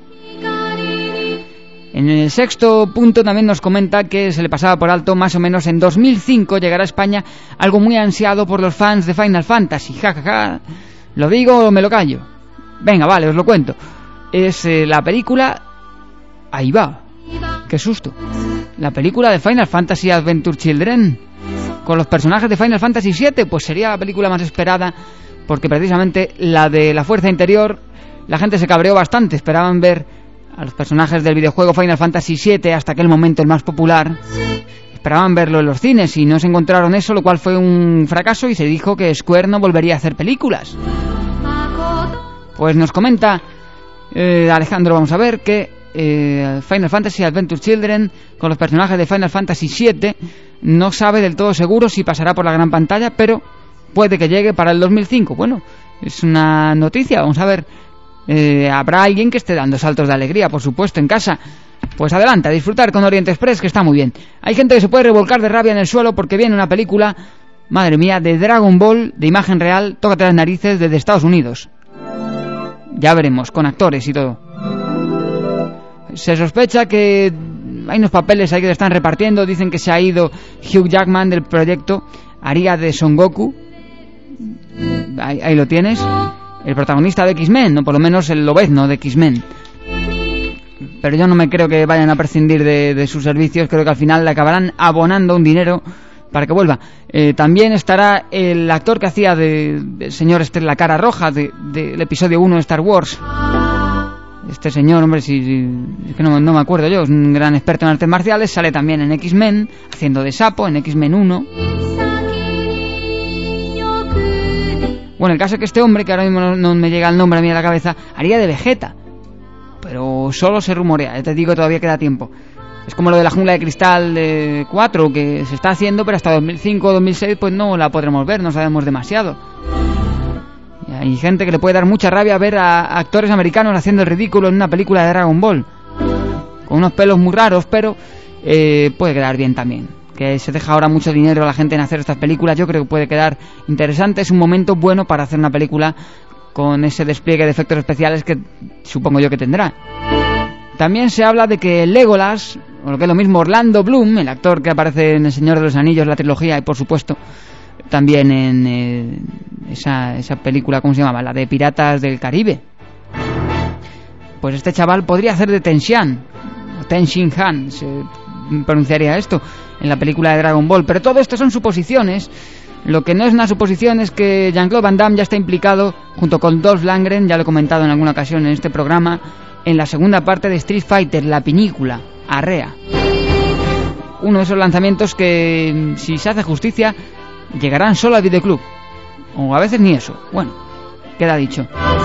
En el sexto punto también nos comenta que se le pasaba por alto, más o menos en dos mil cinco llegará a España algo muy ansiado por los fans de Final Fantasy. Ja, ja, ja. ¿Lo digo o me lo callo? Venga, vale, os lo cuento. Es eh, la película... Ahí va. Qué susto. La película de Final Fantasy Adventure Children con los personajes de Final Fantasy siete, pues sería la película más esperada, porque precisamente la de la Fuerza Interior la gente se cabreó bastante. Esperaban ver a los personajes del videojuego Final Fantasy siete, hasta aquel momento el más popular. Esperaban verlo en los cines y no se encontraron eso, lo cual fue un fracaso y se dijo que Square no volvería a hacer películas. Pues nos comenta eh, Alejandro, vamos a ver, que eh, Final Fantasy Adventure Children con los personajes de Final Fantasy siete no sabe del todo seguro si pasará por la gran pantalla, pero puede que llegue para el dos mil cinco. Bueno, es una noticia, vamos a ver. Eh, habrá alguien que esté dando saltos de alegría, por supuesto, en casa. Pues adelante, a disfrutar con Orient Express, que está muy bien. Hay gente que se puede revolcar de rabia en el suelo porque viene una película, madre mía, de Dragon Ball, de imagen real, tócate las narices, desde Estados Unidos. Ya veremos, con actores y todo. Se sospecha que hay unos papeles ahí que le están repartiendo. Dicen que se ha ido Hugh Jackman del proyecto, haría de Son Goku. Ahí, ahí lo tienes. El protagonista de X-Men, o por lo menos el lobezno de X-Men. Pero yo no me creo que vayan a prescindir de, de sus servicios. Creo que al final le acabarán abonando un dinero para que vuelva. Eh, también estará el actor que hacía de, de señor este, la cara roja del de, de episodio uno de Star Wars. Este señor, hombre, si, si es que no, no me acuerdo yo, es un gran experto en artes marciales. Sale también en X-Men, haciendo de sapo, en X-Men uno. Bueno, el caso es que este hombre, que ahora mismo no, no me llega el nombre a mí a la cabeza, haría de Vegeta. Pero solo se rumorea, ya te digo, todavía queda tiempo. Es como lo de la Jungla de Cristal de cuatro, que se está haciendo, pero hasta dos mil cinco o dos mil seis pues no la podremos ver, no sabemos demasiado. Y hay gente que le puede dar mucha rabia ver a actores americanos haciendo el ridículo en una película de Dragon Ball. Con unos pelos muy raros, pero eh, puede quedar bien también. Que se deja ahora mucho dinero a la gente en hacer estas películas, yo creo que puede quedar interesante. Es un momento bueno para hacer una película con ese despliegue de efectos especiales que supongo yo que tendrá. También se habla de que Legolas, o lo que es lo mismo, Orlando Bloom, el actor que aparece en El Señor de los Anillos, la trilogía, y por supuesto también en eh, esa, esa película, ¿cómo se llamaba? La de Piratas del Caribe. Pues este chaval podría hacer de Ten Shan, o Ten Shin Han, se pronunciaría esto, en la película de Dragon Ball. Pero todo esto son suposiciones. Lo que no es una suposición es que Jean-Claude Van Damme ya está implicado, junto con Dolph Lundgren, ya lo he comentado en alguna ocasión en este programa, en la segunda parte de Street Fighter, la pinícula, Arrea. Uno de esos lanzamientos que, si se hace justicia, llegarán solo al videoclub. O a veces ni eso. Bueno, queda dicho.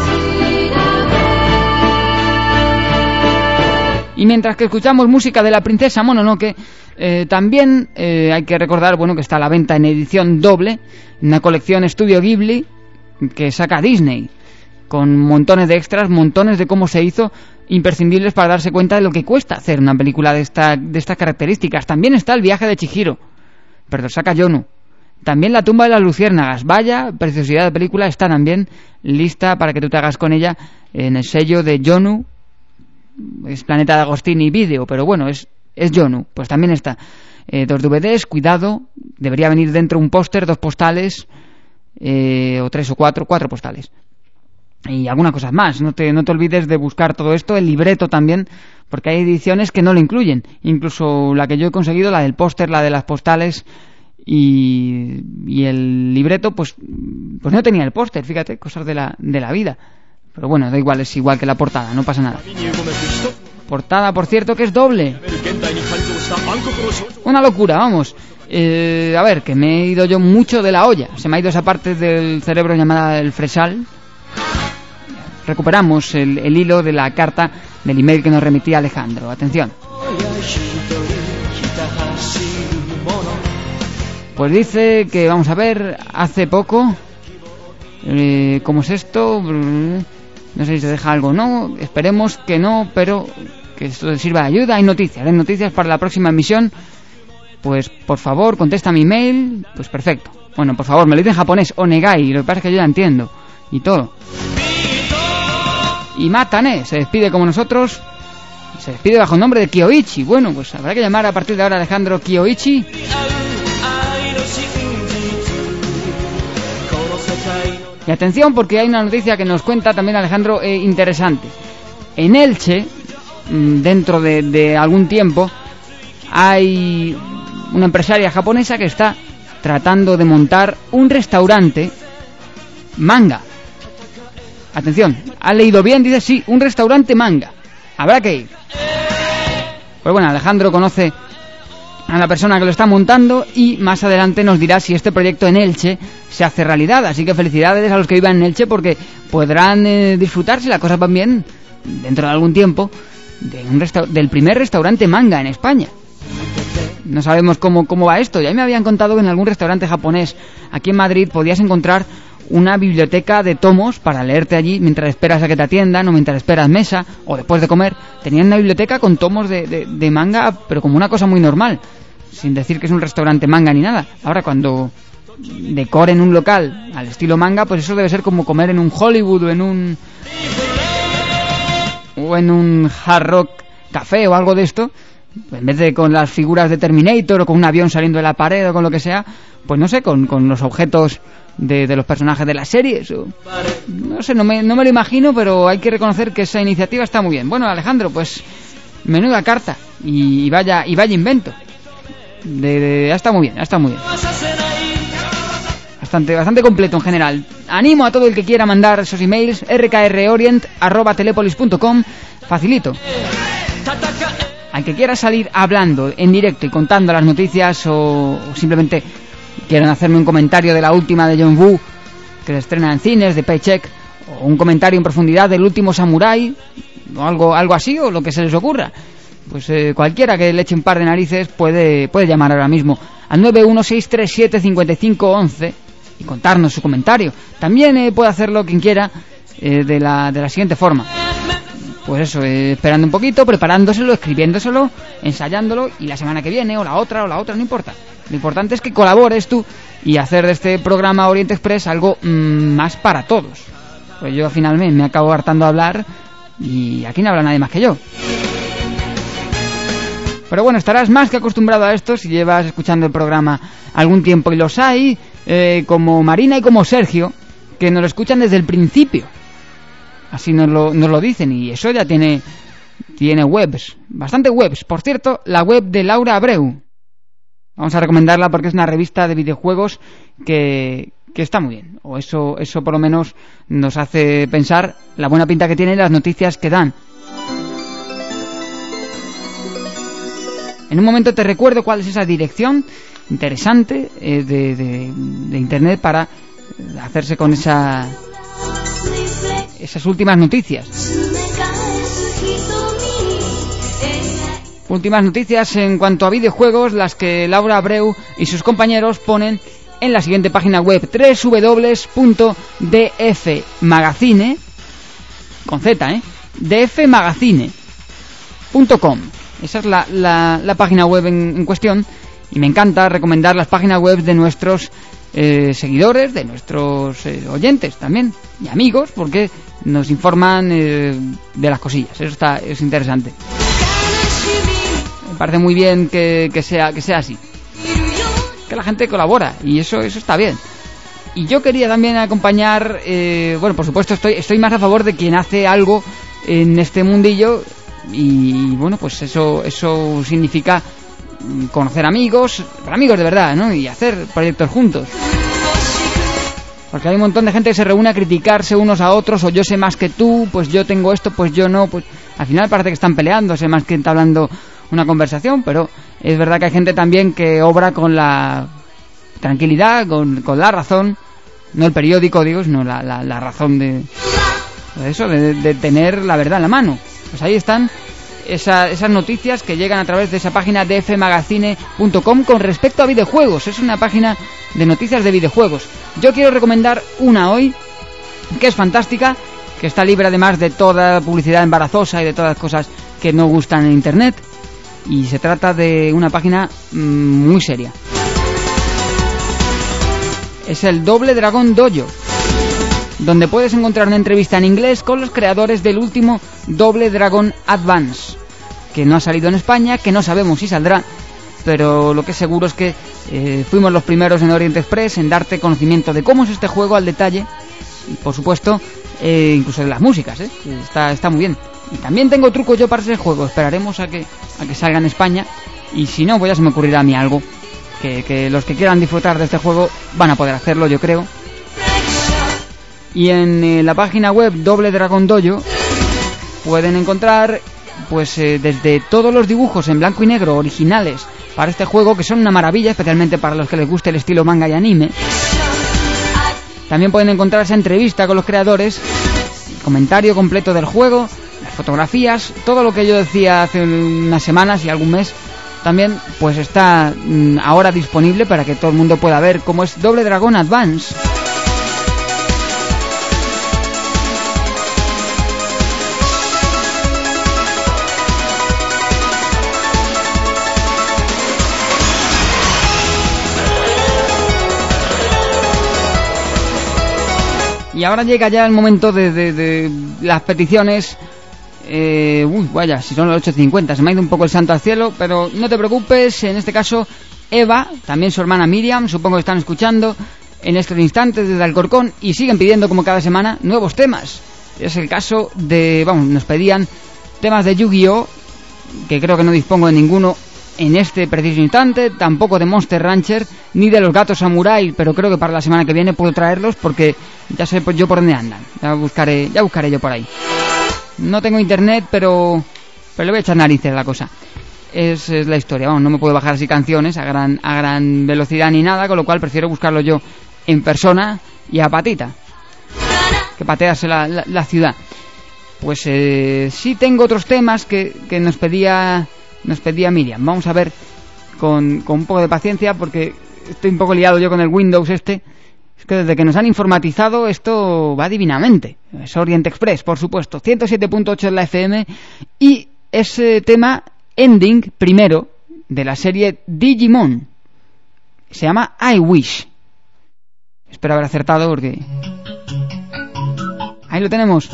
Y mientras que escuchamos música de la princesa Mononoke, eh, también eh, hay que recordar, bueno, que está a la venta en edición doble, una colección Estudio Ghibli que saca Disney, con montones de extras, montones de cómo se hizo imprescindibles para darse cuenta de lo que cuesta hacer una película de, esta, de estas características. También está El viaje de Chihiro, pero lo saca Yonu. También La tumba de las luciérnagas. Vaya preciosidad de película, está también lista para que tú te hagas con ella en el sello de Yonu. Es Planeta de Agostini Video, pero bueno, es, es Yonu. Pues también está. Eh, dos D V Ds, cuidado, debería venir dentro un póster, dos postales, eh, o tres o cuatro, cuatro postales. Y algunas cosas más. No te, no te olvides de buscar todo esto, el libreto también, porque hay ediciones que no lo incluyen. Incluso la que yo he conseguido, la del póster, la de las postales y, y el libreto, pues, pues no tenía el póster, fíjate, cosas de la, de la vida. Pero bueno, da igual, es igual que la portada, no pasa nada. Portada, por cierto, que es doble. Una locura, vamos. Eh, a ver, que me he ido yo mucho de la olla. Se me ha ido esa parte del cerebro llamada el fresal. Recuperamos el, el hilo de la carta del email que nos remitía Alejandro. Atención. Pues dice que, vamos a ver, hace poco, eh, ¿cómo es esto? No sé si se deja algo o no, esperemos que no, pero que esto sirva de ayuda. Hay noticias, hay noticias para la próxima emisión. Pues por favor, contesta mi email. Pues perfecto. Bueno, por favor, me lo dice en japonés, onegai, lo que pasa es que yo ya entiendo. Y todo. Y Matane se despide como nosotros. Se despide bajo el nombre de Kyoichi. Bueno, pues habrá que llamar a partir de ahora a Alejandro Kyoichi. Y atención, porque hay una noticia que nos cuenta también Alejandro eh, interesante. En Elche, dentro de, de algún tiempo, hay una empresaria japonesa que está tratando de montar un restaurante manga. Atención, ¿ha leído bien? Dice sí, un restaurante manga. Habrá que ir. Pues bueno, Alejandro conoce a la persona que lo está montando y más adelante nos dirá si este proyecto en Elche se hace realidad. Así que felicidades a los que vivan en Elche, porque podrán eh, disfrutar, si las cosas van bien, dentro de algún tiempo, de un resta- del primer restaurante manga en España. No sabemos cómo, cómo va esto. Ya me habían contado que en algún restaurante japonés aquí en Madrid podías encontrar una biblioteca de tomos para leerte allí mientras esperas a que te atiendan o mientras esperas mesa o después de comer. Tenían una biblioteca con tomos de, de, de manga, pero como una cosa muy normal, sin decir que es un restaurante manga ni nada. Ahora, cuando decoren un local al estilo manga, pues eso debe ser como comer en un Hollywood o en un o en un Hard Rock Café o algo de esto. Pues en vez de con las figuras de Terminator o con un avión saliendo de la pared o con lo que sea, pues no sé, con, con los objetos de, de los personajes de las series o... no sé, no me, no me lo imagino, pero hay que reconocer que esa iniciativa está muy bien. Bueno, Alejandro, pues menuda carta y vaya y vaya invento. De, de, ya está muy bien, ya está muy bien. Bastante, bastante completo en general. Animo a todo el que quiera mandar esos emails, r k r orient arroba telepolis punto com, facilito. Al que quiera salir hablando en directo y contando las noticias, o, o simplemente quieran hacerme un comentario de la última de John Woo que se estrena en cines, de Paycheck, o un comentario en profundidad del último Samurai, o algo, algo así, o lo que se les ocurra, pues eh, cualquiera que le eche un par de narices puede, puede llamar ahora mismo al nueve uno seis tres siete cinco cinco uno uno y contarnos su comentario. También eh, puede hacerlo quien quiera eh, de, la, de la siguiente forma. Pues eso, eh, esperando un poquito, preparándoselo, escribiéndoselo, ensayándolo, y la semana que viene, o la otra, o la otra, no importa. Lo importante es que colabores tú y hacer de este programa Orient Express algo mmm, más para todos. Pues yo finalmente me acabo hartando a hablar y aquí no habla nadie más que yo. Pero bueno, estarás más que acostumbrado a esto si llevas escuchando el programa algún tiempo, y los hay, eh, como Marina y como Sergio, que nos lo escuchan desde el principio. Así nos lo, nos lo dicen, y eso ya tiene, tiene webs, bastante webs. Por cierto, la web de Laura Abreu, vamos a recomendarla porque es una revista de videojuegos que, que está muy bien, o eso, eso por lo menos nos hace pensar la buena pinta que tienen las noticias que dan. En un momento te recuerdo cuál es esa dirección interesante eh, de, de, de internet para hacerse con esa... esas últimas noticias. Últimas noticias en cuanto a videojuegos, las que Laura Abreu y sus compañeros ponen en la siguiente página web, doble u doble u doble u punto d f magazine con z, ¿eh? d f magazine punto com. Esa es la, la, la página web en, en cuestión, y me encanta recomendar las páginas web de nuestros eh, seguidores, de nuestros eh, oyentes también, y amigos, porque nos informan eh, de las cosillas. Eso está, es interesante. Me parece muy bien que, que sea que sea así, que la gente colabora, y eso eso está bien. Y yo quería también acompañar, eh, bueno, por supuesto estoy estoy más a favor de quien hace algo en este mundillo, y bueno, pues eso eso significa conocer amigos, amigos de verdad, ¿no? Y hacer proyectos juntos. Porque hay un montón de gente que se reúne a criticarse unos a otros, o yo sé más que tú, pues yo tengo esto, pues yo no, pues al final parece que están peleándose más que entablando una conversación, pero es verdad que hay gente también que obra con la tranquilidad, con, con la razón, no el periódico, digo, sino la, la, la razón de, de eso, de, de tener la verdad en la mano. Pues ahí están esa, esas noticias que llegan a través de esa página d f magazine punto com con respecto a videojuegos. Es una página de noticias de videojuegos. Yo quiero recomendar una hoy que es fantástica, que está libre además de toda publicidad embarazosa y de todas las cosas que no gustan en internet, y se trata de una página mmm, muy seria. Es el Doble Dragón Dojo, donde puedes encontrar una entrevista en inglés con los creadores del último Doble Dragón Advance, que no ha salido en España, que no sabemos si saldrá, pero lo que es seguro es que eh, fuimos los primeros en Orient Express en darte conocimiento de cómo es este juego al detalle, y por supuesto eh, incluso de las músicas, ¿eh? está, está muy bien. Y también tengo trucos yo para ese juego, esperaremos a que, a que salga en España, y si no, pues ya se me ocurrirá a mí algo, que, que los que quieran disfrutar de este juego van a poder hacerlo, yo creo. Y en eh, la página web Doble Dragón Dojo pueden encontrar pues eh, desde todos los dibujos en blanco y negro originales para este juego, que son una maravilla, especialmente para los que les guste el estilo manga y anime. También pueden encontrar esa entrevista con los creadores, el comentario completo del juego, las fotografías, todo lo que yo decía hace unas semanas y algún mes. También pues está mmm, ahora disponible para que todo el mundo pueda ver cómo es Doble Dragón Advance. Y ahora llega ya el momento de, de, de las peticiones. Eh, uy, vaya, si son las ocho cincuenta, se me ha ido un poco el santo al cielo, pero no te preocupes, en este caso Eva, también su hermana Miriam, supongo que están escuchando en estos instantes desde Alcorcón y siguen pidiendo como cada semana nuevos temas. Es el caso de, vamos, nos pedían temas de Yu-Gi-Oh, que creo que no dispongo de ninguno en este preciso instante, tampoco de Monster Rancher, ni de los gatos samurai, pero creo que para la semana que viene puedo traerlos porque ya sé yo por dónde andan, ya buscaré, ya buscaré yo por ahí. No tengo internet, pero pero le voy a echar narices a la cosa. Es, es la historia, vamos, no me puedo bajar así canciones a gran a gran velocidad ni nada, con lo cual prefiero buscarlo yo en persona y a patita, que patearse la, la, la ciudad. Pues eh, sí tengo otros temas que, que nos pedía nos pedía Miriam. Vamos a ver con, con un poco de paciencia, porque estoy un poco liado yo con el Windows este. Es que desde que nos han informatizado esto va divinamente. Es Orient Express, por supuesto, ciento siete punto ocho en la F M, y ese tema ending primero de la serie Digimon se llama I Wish. Espero haber acertado porque ahí lo tenemos.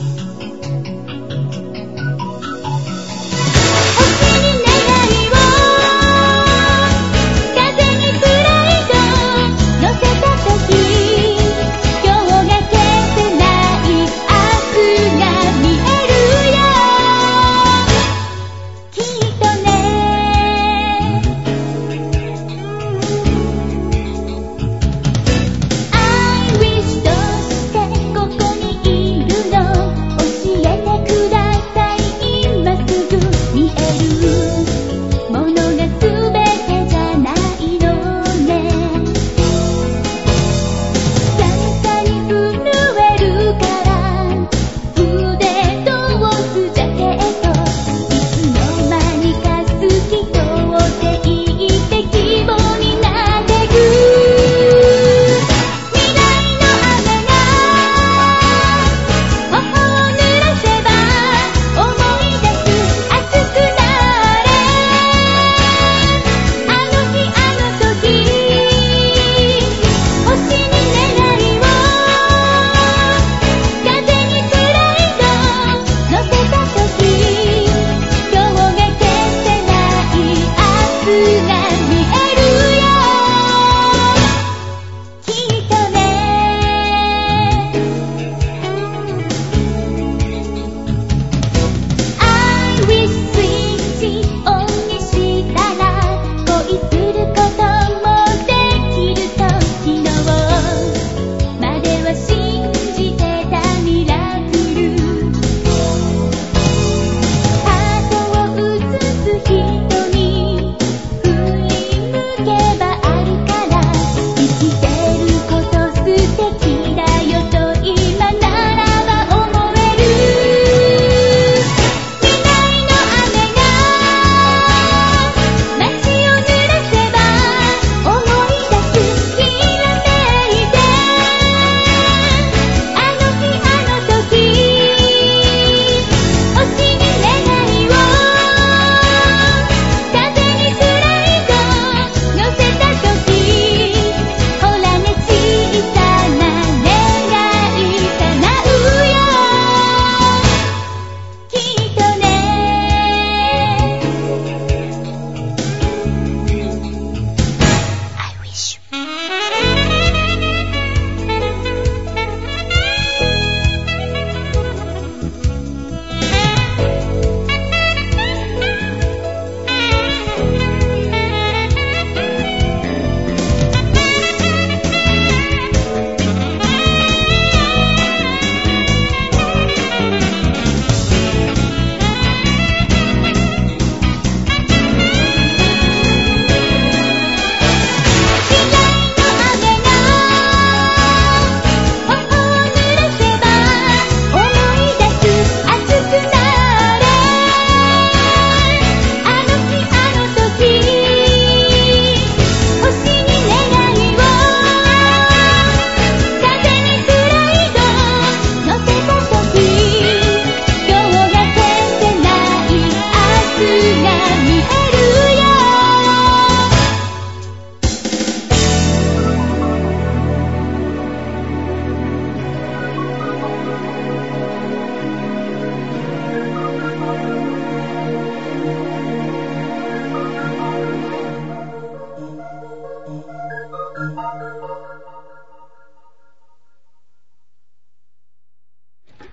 I wish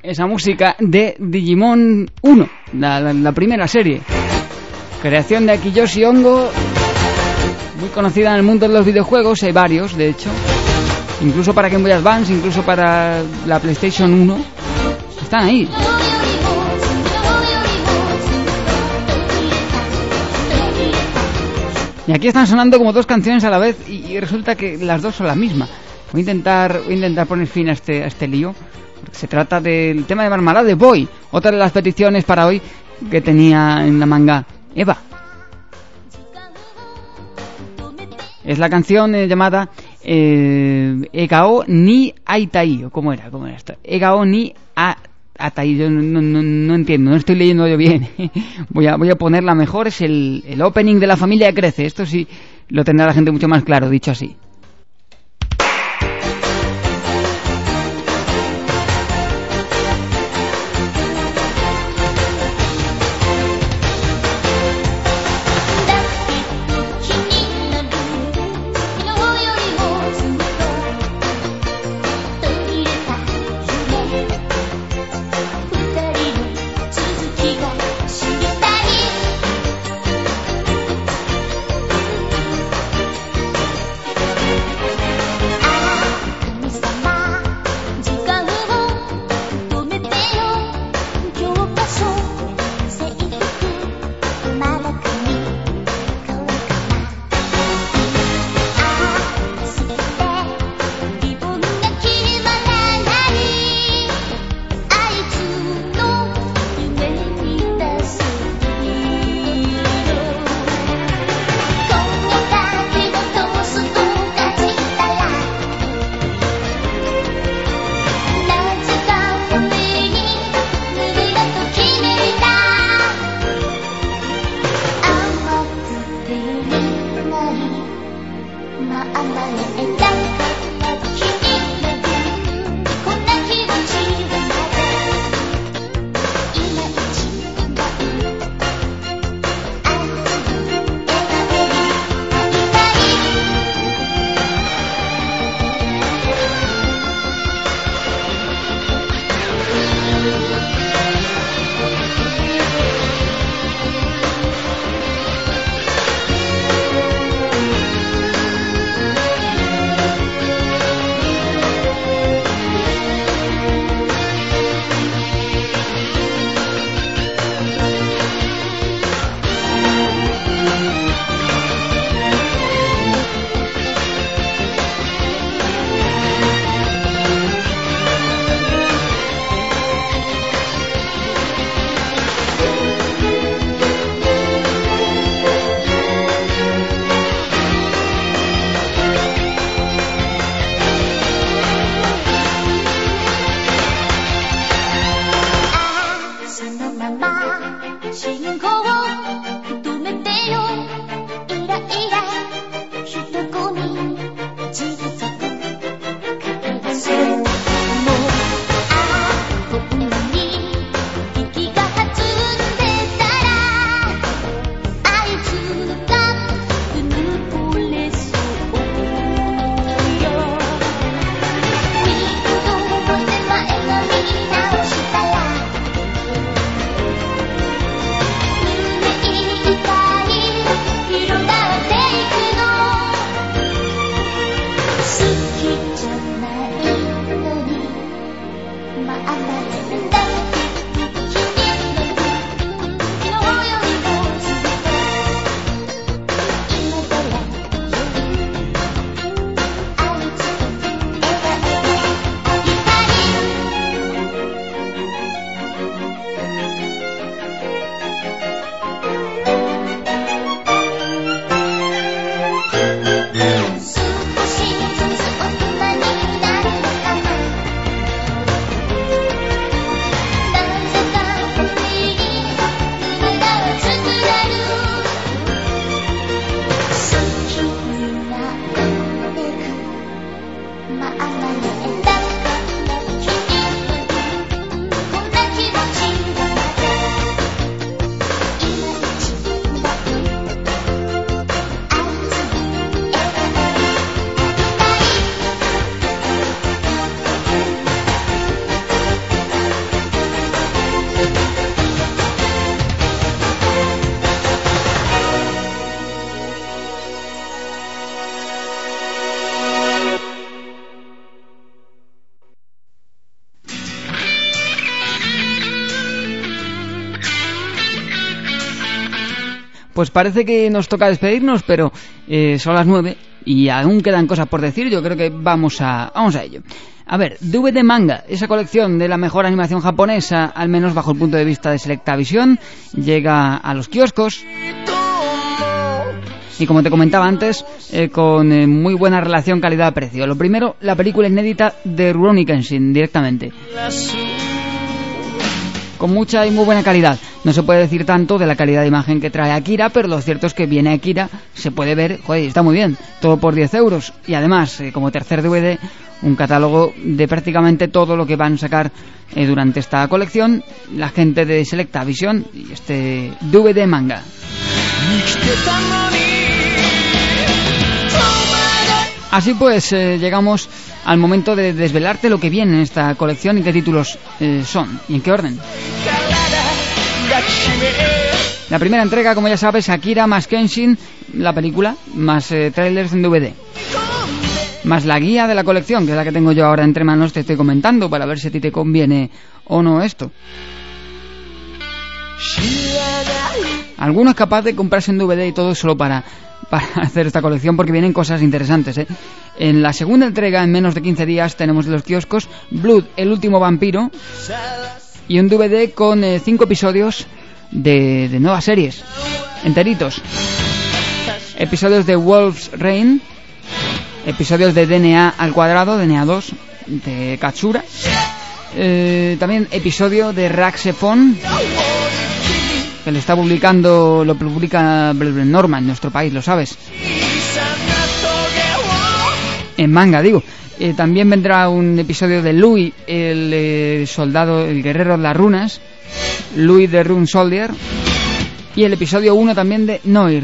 esa música de Digimon uno, la, la, la primera serie. Creación de Akiyoshi Hongo, muy conocida en el mundo de los videojuegos, hay varios, de hecho. Incluso para Game Boy Advance, incluso para la PlayStation uno. Están ahí. Y aquí están sonando como dos canciones a la vez y, y resulta que las dos son la misma. Voy a intentar, voy a intentar poner fin a este, a este lío. Porque se trata del tema de Marmalade Boy, otra de las peticiones para hoy que tenía en la manga Eva. Es la canción eh, llamada eh, Egao ni Aitai, o cómo era, cómo era esto. Egao ni a, Atai, yo no, no, no, no entiendo, no estoy leyendo yo bien. voy a voy a ponerla mejor, es el, el opening de La Familia Crece. Esto sí lo tendrá la gente mucho más claro, dicho así. pues parece que nos toca despedirnos, pero eh, son las nueve y aún quedan cosas por decir. Yo creo que vamos a, vamos a ello. A ver, D V D Manga, esa colección de la mejor animación japonesa, al menos bajo el punto de vista de Selectavision, llega a los kioscos. Y como te comentaba antes, eh, con eh, muy buena relación calidad-precio. Lo primero, la película inédita de Rurouni Kenshin, directamente. Con mucha y muy buena calidad. No se puede decir tanto de la calidad de imagen que trae Akira, pero lo cierto es que viene Akira, se puede ver, joder, está muy bien. Todo por diez euros. Y además, eh, como tercer D V D, un catálogo de prácticamente todo lo que van a sacar eh, durante esta colección la gente de Selectavision y este D V D Manga. Así pues, eh, llegamos al momento de desvelarte lo que viene en esta colección y qué títulos eh, son y en qué orden. La primera entrega, como ya sabes, Akira más Kenshin, la película, más eh, trailers en D V D. Más la guía de la colección, que es la que tengo yo ahora entre manos, te estoy comentando para ver si a ti te conviene o no esto. Alguno es capaz de comprarse en D V D y todo solo para, para hacer esta colección, porque vienen cosas interesantes, ¿eh? En la segunda entrega, en menos de quince días, tenemos de los kioscos Blood, el último vampiro, y un D V D con eh, cinco episodios de, de nuevas series, enteritos. Episodios de Wolf's Rain, episodios de D N A al cuadrado, D N A dos, de Katsura, eh, también episodio de Raxephone, que lo está publicando, lo publica Norma en nuestro país, lo sabes. En manga, digo. Eh, también vendrá un episodio de Louis, el eh, soldado, el guerrero de las runas, Louis the Rune Soldier, y el episodio uno también de Noir.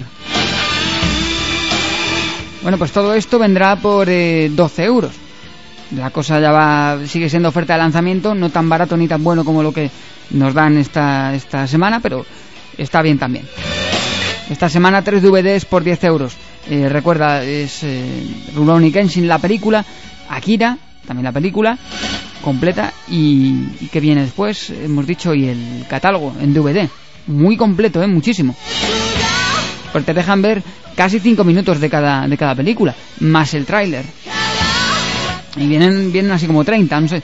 Bueno, pues todo esto vendrá por eh, doce euros. La cosa ya va, sigue siendo oferta de lanzamiento, no tan barato ni tan bueno como lo que nos dan esta, esta semana, pero está bien también. Esta semana tres D V Ds por diez euros. Eh, recuerda, es eh, Rurouni Kenshin la película, Akira, también la película completa, y, y que viene después, hemos dicho, y el catálogo en D V D. Muy completo, ¿eh? Muchísimo. Pues te dejan ver casi cinco minutos de cada, de cada película, más el tráiler. Y vienen, vienen así como treinta, no sé.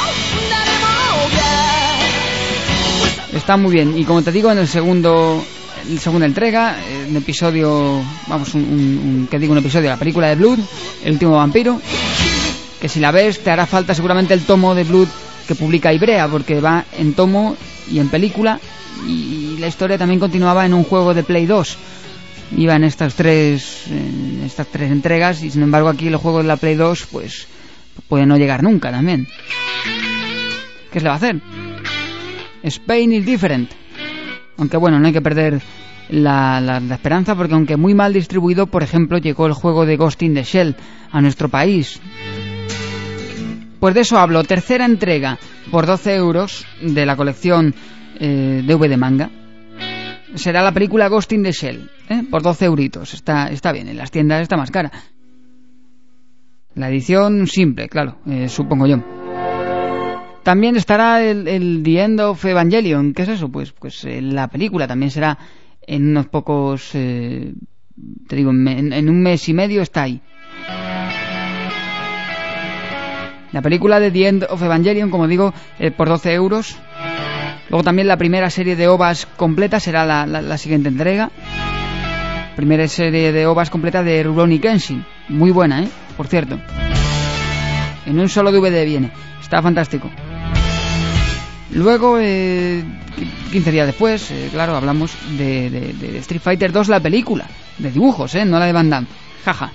Está muy bien. Y como te digo, en el segundo, en la segunda entrega, un episodio, vamos, un, un, un, ¿qué digo? Un episodio de la película de Blood, el último vampiro, que si la ves te hará falta seguramente el tomo de Blood que publica Ibrea, porque va en tomo y en película, y la historia también continuaba en un juego de Play dos. Iba en estas tres, en estas tres entregas, y sin embargo aquí los juegos de la Play dos pues puede no llegar nunca también. ¿Qué se le va a hacer? Spain is different. Aunque bueno, no hay que perder la, la, la esperanza, porque aunque muy mal distribuido, por ejemplo, llegó el juego de Ghost in the Shell a nuestro país. Pues de eso hablo. Tercera entrega por doce euros de la colección eh, D V D Manga. Será la película Ghost in the Shell, ¿eh? Por doce euritos. Está, está bien, en las tiendas está más cara. La edición simple, claro, eh, supongo yo. También estará el, el The End of Evangelion. ¿Qué es eso? Pues, pues eh, la película también será en unos pocos... Eh, te digo, en, en un mes y medio está ahí. La película de The End of Evangelion, como digo, eh, por doce euros. Luego también la primera serie de ovas completa será la, la, la siguiente entrega. Primera serie de ovas completa de Rurouni Kenshin. Muy buena, ¿eh? Por cierto. En un solo D V D viene. Está fantástico. Luego, eh, quince días después, eh, claro, hablamos de, de, de Street Fighter dos, la película. De dibujos, ¿eh? No la de Van Damme. Jaja.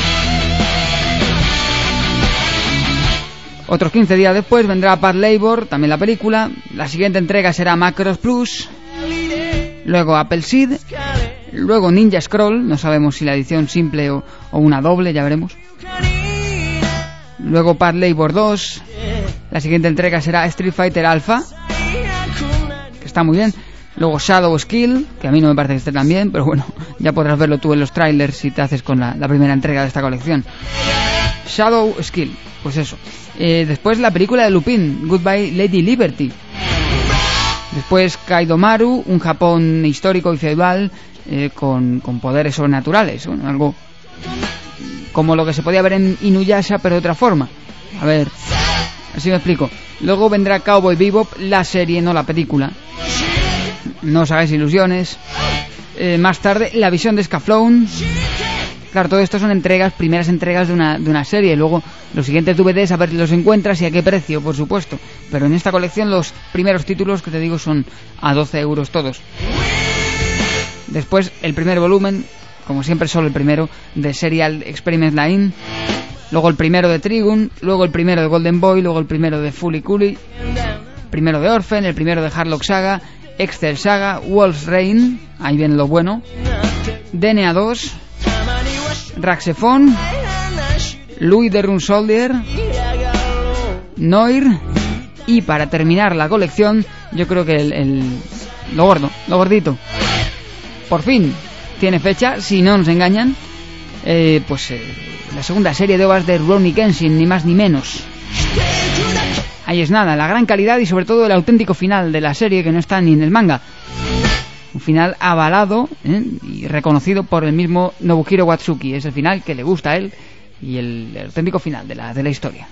Otros quince días después vendrá Part Labor, también la película. La siguiente entrega será Macross Plus. Luego Appleseed. Luego Ninja Scroll, no sabemos si la edición simple o, o una doble, ya veremos. Luego Part Labor dos. La siguiente entrega será Street Fighter Alpha, que está muy bien. Luego Shadow Skill, que a mí no me parece que esté tan bien, pero bueno, ya podrás verlo tú en los trailers si te haces con la, la primera entrega de esta colección. Shadow Skill, pues eso. Eh, después la película de Lupin, Goodbye Lady Liberty. Después Kaidomaru, un Japón histórico y feudal eh, con, con poderes sobrenaturales, bueno, algo como lo que se podía ver en Inuyasha, pero de otra forma. A ver, así me explico. Luego vendrá Cowboy Bebop, la serie, no la película. No os hagáis ilusiones. Eh, más tarde, La visión de Scaflowne. Claro, todo esto son entregas, primeras entregas de una, de una serie. Luego, los siguientes D V Ds, a ver si los encuentras y a qué precio, por supuesto. Pero en esta colección, los primeros títulos que te digo son a doce euros todos. Después, el primer volumen, como siempre, solo el primero, de Serial Experiment Line. Luego el primero de Trigun, luego el primero de Golden Boy, luego el primero de Fully Cooley, primero de Orphan, el primero de Harlock Saga, Excel Saga, Wolf's Rain, ahí viene lo bueno, D N A dos, Raxephone, Louis the Rune Soldier, Noir, y para terminar la colección, yo creo que el, el lo gordo, lo gordito, por fin tiene fecha, si no nos engañan, eh, pues eh, la segunda serie de ovas de Rurouni Kenshin, ni más ni menos. Ahí es nada, la gran calidad y sobre todo el auténtico final de la serie que no está ni en el manga. Un final avalado ¿eh? y reconocido por el mismo Nobuhiro Watsuki. Es el final que le gusta a él y el, el auténtico final de la, de la historia.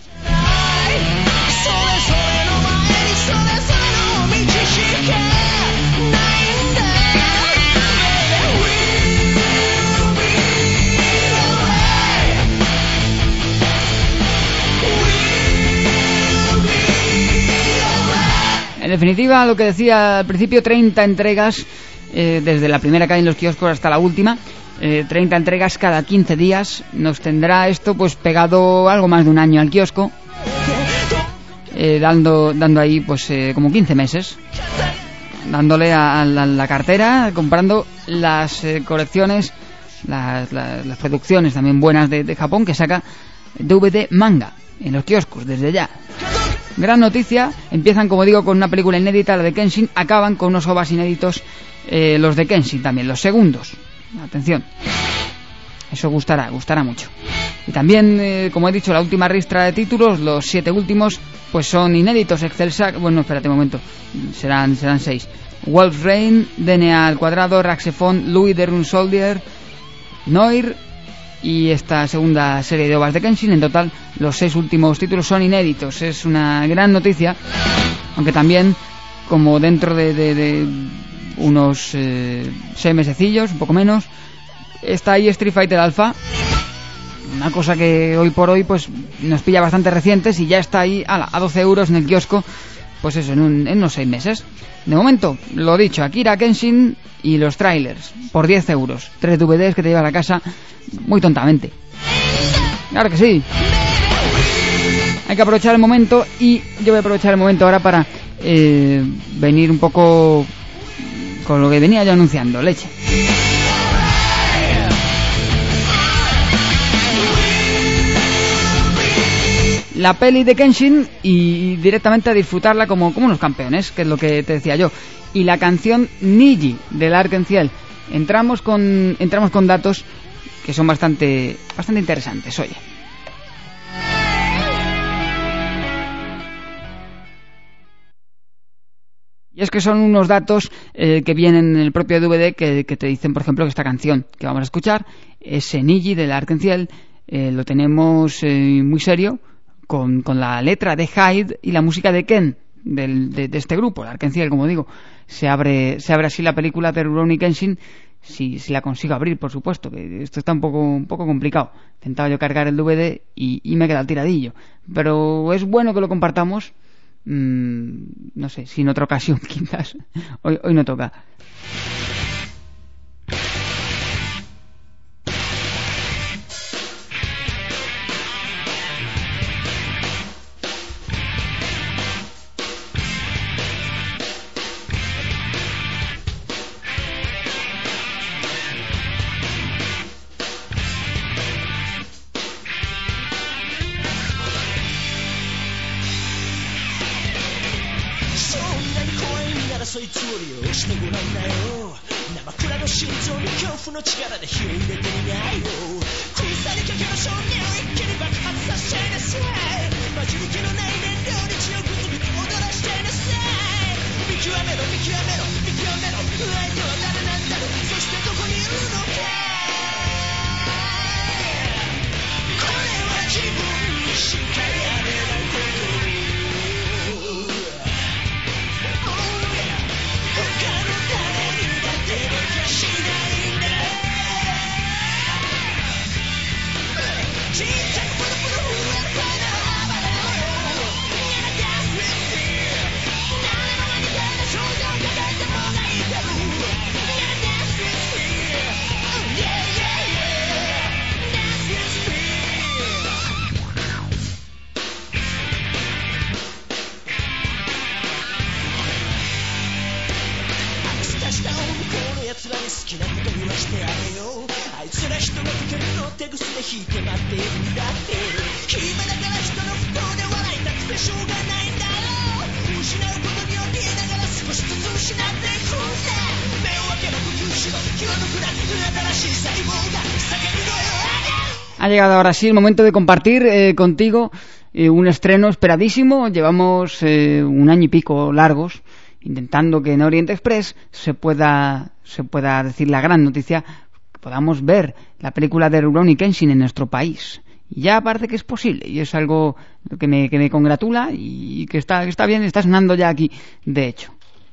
En definitiva, lo que decía al principio, treinta entregas, eh, desde la primera que hay en los kioscos hasta la última, eh, treinta entregas cada quince días. Nos tendrá esto pues pegado algo más de un año al kiosco, eh, dando dando ahí pues eh, como quince meses, dándole a, a, la, a la cartera, comprando las eh, colecciones, las, las, las producciones también buenas de, de Japón que saca D V D manga en los kioscos desde ya. Gran noticia, empiezan como digo con una película inédita, la de Kenshin, acaban con unos ovas inéditos, eh, los de Kenshin también, los segundos. Atención, eso gustará, gustará mucho. Y también, eh, como he dicho, la última ristra de títulos, los siete últimos, pues son inéditos. Excel Saga, bueno, espérate un momento, serán, serán seis. Wolf's Rain, D N A al cuadrado, Raxephone, Louis the Rune Soldier, Noir y esta segunda serie de ovas de Kenshin. En total, los seis últimos títulos son inéditos. Es una gran noticia, aunque también, como dentro de, de, de unos eh, seis mesecillos, un poco menos, está ahí Street Fighter Alpha, una cosa que hoy por hoy pues nos pilla bastante recientes y ya está ahí ala, a doce euros en el kiosco, pues eso, en, un, en unos seis meses. De momento, lo dicho, Akira Kenshin y los trailers por diez euros, tres D V Ds que te llevas a casa muy tontamente. Claro que sí. Hay que aprovechar el momento y yo voy a aprovechar el momento ahora para eh, venir un poco con lo que venía yo anunciando, leche. La peli de Kenshin y directamente a disfrutarla como, como unos campeones, que es lo que te decía yo. Y la canción Niji del Arc-en-Ciel. Entramos con entramos con datos que son bastante bastante interesantes, oye. Y es que son unos datos eh, que vienen en el propio D V D que, que te dicen, por ejemplo, que esta canción que vamos a escuchar, ese Niji del Arc-en-Ciel, eh, lo tenemos eh, muy serio, con, con la letra de Hyde y la música de Ken, del, de, de este grupo, el Arc-en-Ciel, como digo. Se abre se abre así la película de Rurouni Kenshin, si, si la consigo abrir, por supuesto, que esto está un poco un poco complicado. Intentaba yo cargar el D V D y, y me queda el tiradillo. Pero es bueno que lo compartamos. Mm, no sé, si en otra ocasión quizás. Hoy, hoy no toca. Ha llegado ahora sí el momento de compartir eh, contigo eh, un estreno esperadísimo. Llevamos eh, un año y pico largos intentando que en Orient Express se pueda se pueda decir la gran noticia, que podamos ver la película de Rurouni Kenshin en nuestro país. Y ya parece que es posible, y es algo que me, que me congratula y que está, que está bien, está sonando ya aquí, de hecho.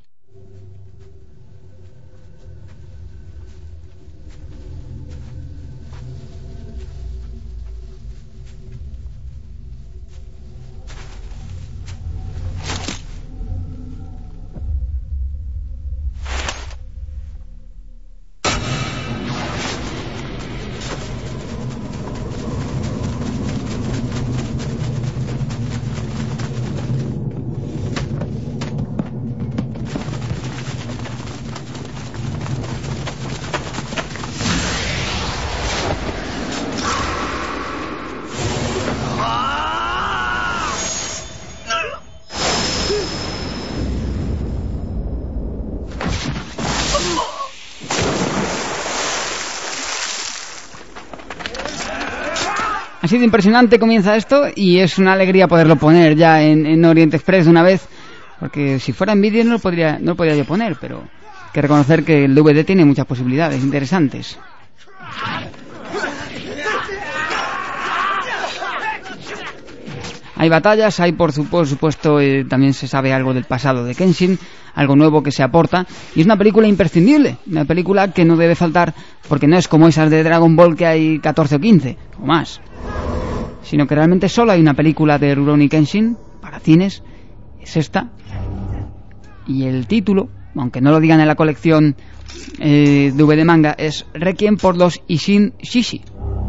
Así de impresionante comienza esto y es una alegría poderlo poner ya en, en Orient Express de una vez, porque si fuera en vídeo no lo podría, no lo podría yo poner, pero hay que reconocer que el D V D tiene muchas posibilidades interesantes. Hay batallas, hay por, su, por supuesto eh, también se sabe algo del pasado de Kenshin, algo nuevo que se aporta, y es una película imprescindible, una película que no debe faltar, porque no es como esas de Dragon Ball que hay catorce o quince o más, sino que realmente solo hay una película de Rurouni Kenshin para cines, es esta, y el título, aunque no lo digan en la colección eh, D V D manga, es Requiem por los Ishin Shishi.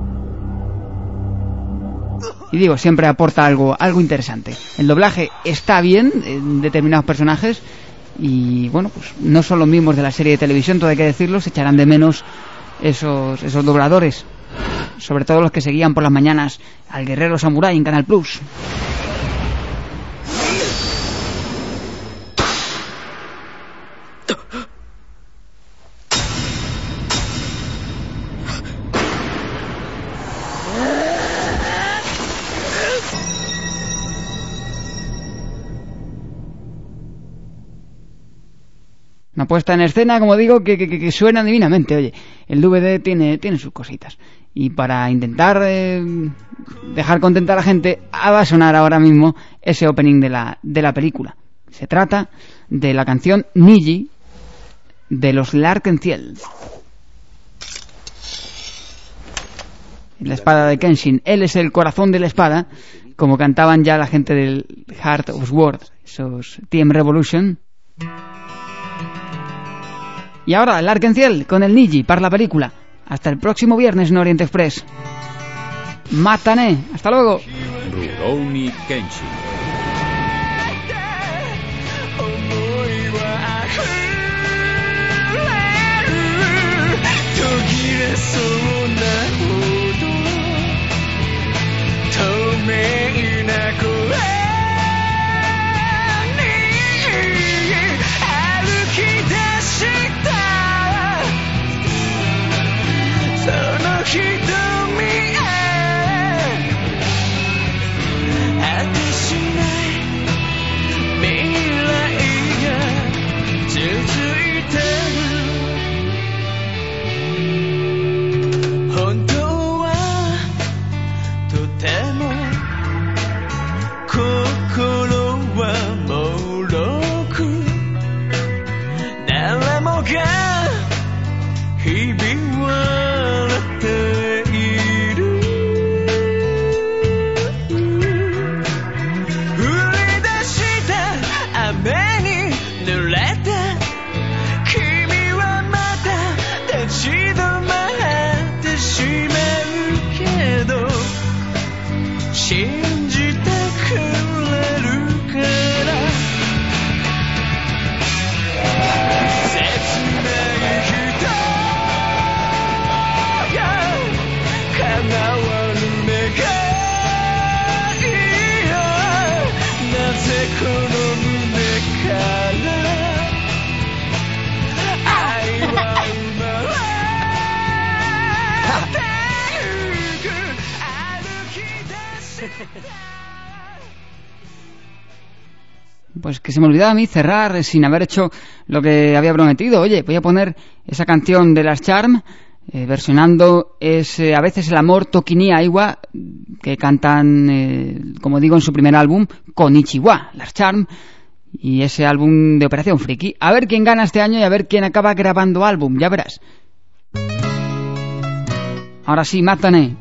Y digo, siempre aporta algo algo interesante. El doblaje está bien en determinados personajes y, bueno, pues no son los mismos de la serie de televisión, todo hay que decirlo, se echarán de menos esos esos dobladores, sobre todo los que seguían por las mañanas al Guerrero Samurai en Canal Plus. Una puesta en escena, como digo, que, que, que suena divinamente. Oye, el D V D tiene, tiene sus cositas. Y para intentar eh, dejar contenta a la gente, va a sonar ahora mismo ese opening de la, de la película. Se trata de la canción Niji de los L'Arc-en-Ciel. La espada de Kenshin. Él es el corazón de la espada, como cantaban ya la gente del Heart of Sword, esos T M Revolution. Y ahora el L'Arc-en-Ciel con el Niji para la película. Hasta el próximo viernes en Orient Express. Mátane. Hasta luego. Rurouni Kenshin. 瞳へ私 pues que se me olvidaba a mí cerrar sin haber hecho lo que había prometido. Oye, voy a poner esa canción de las Charm, eh, versionando ese, a veces el amor Tokini Aiwa, que cantan, eh, como digo, en su primer álbum, Konichiwa, las Charm, y ese álbum de Operación Friki. A ver quién gana este año y a ver quién acaba grabando álbum, ya verás. Ahora sí, Matane.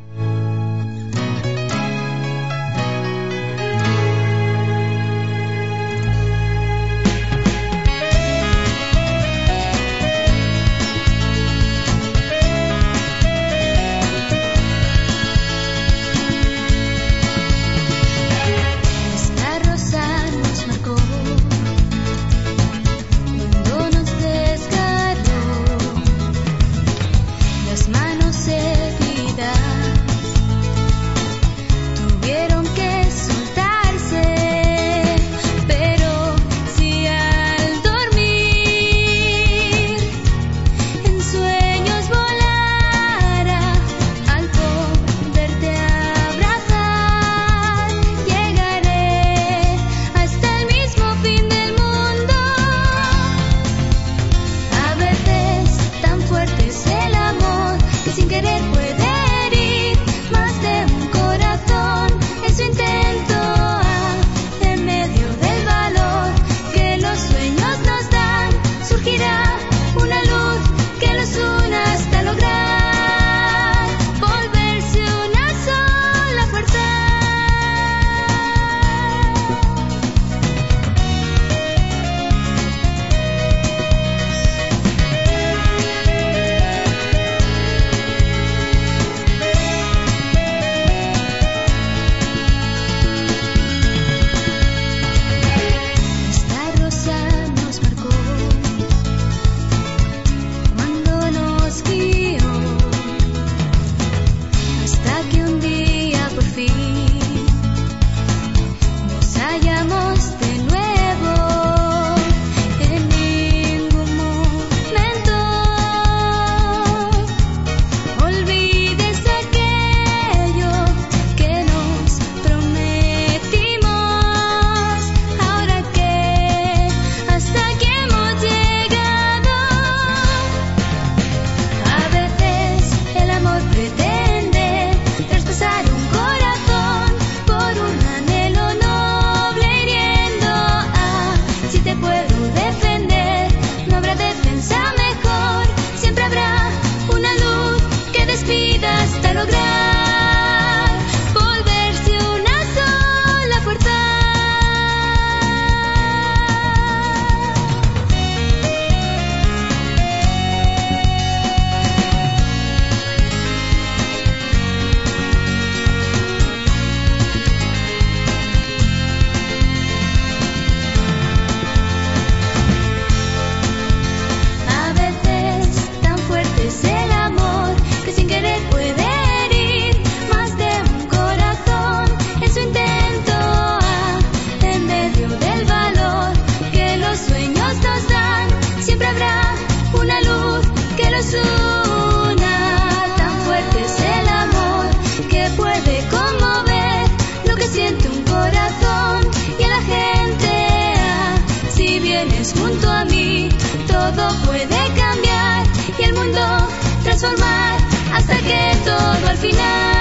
Transformar hasta que todo al final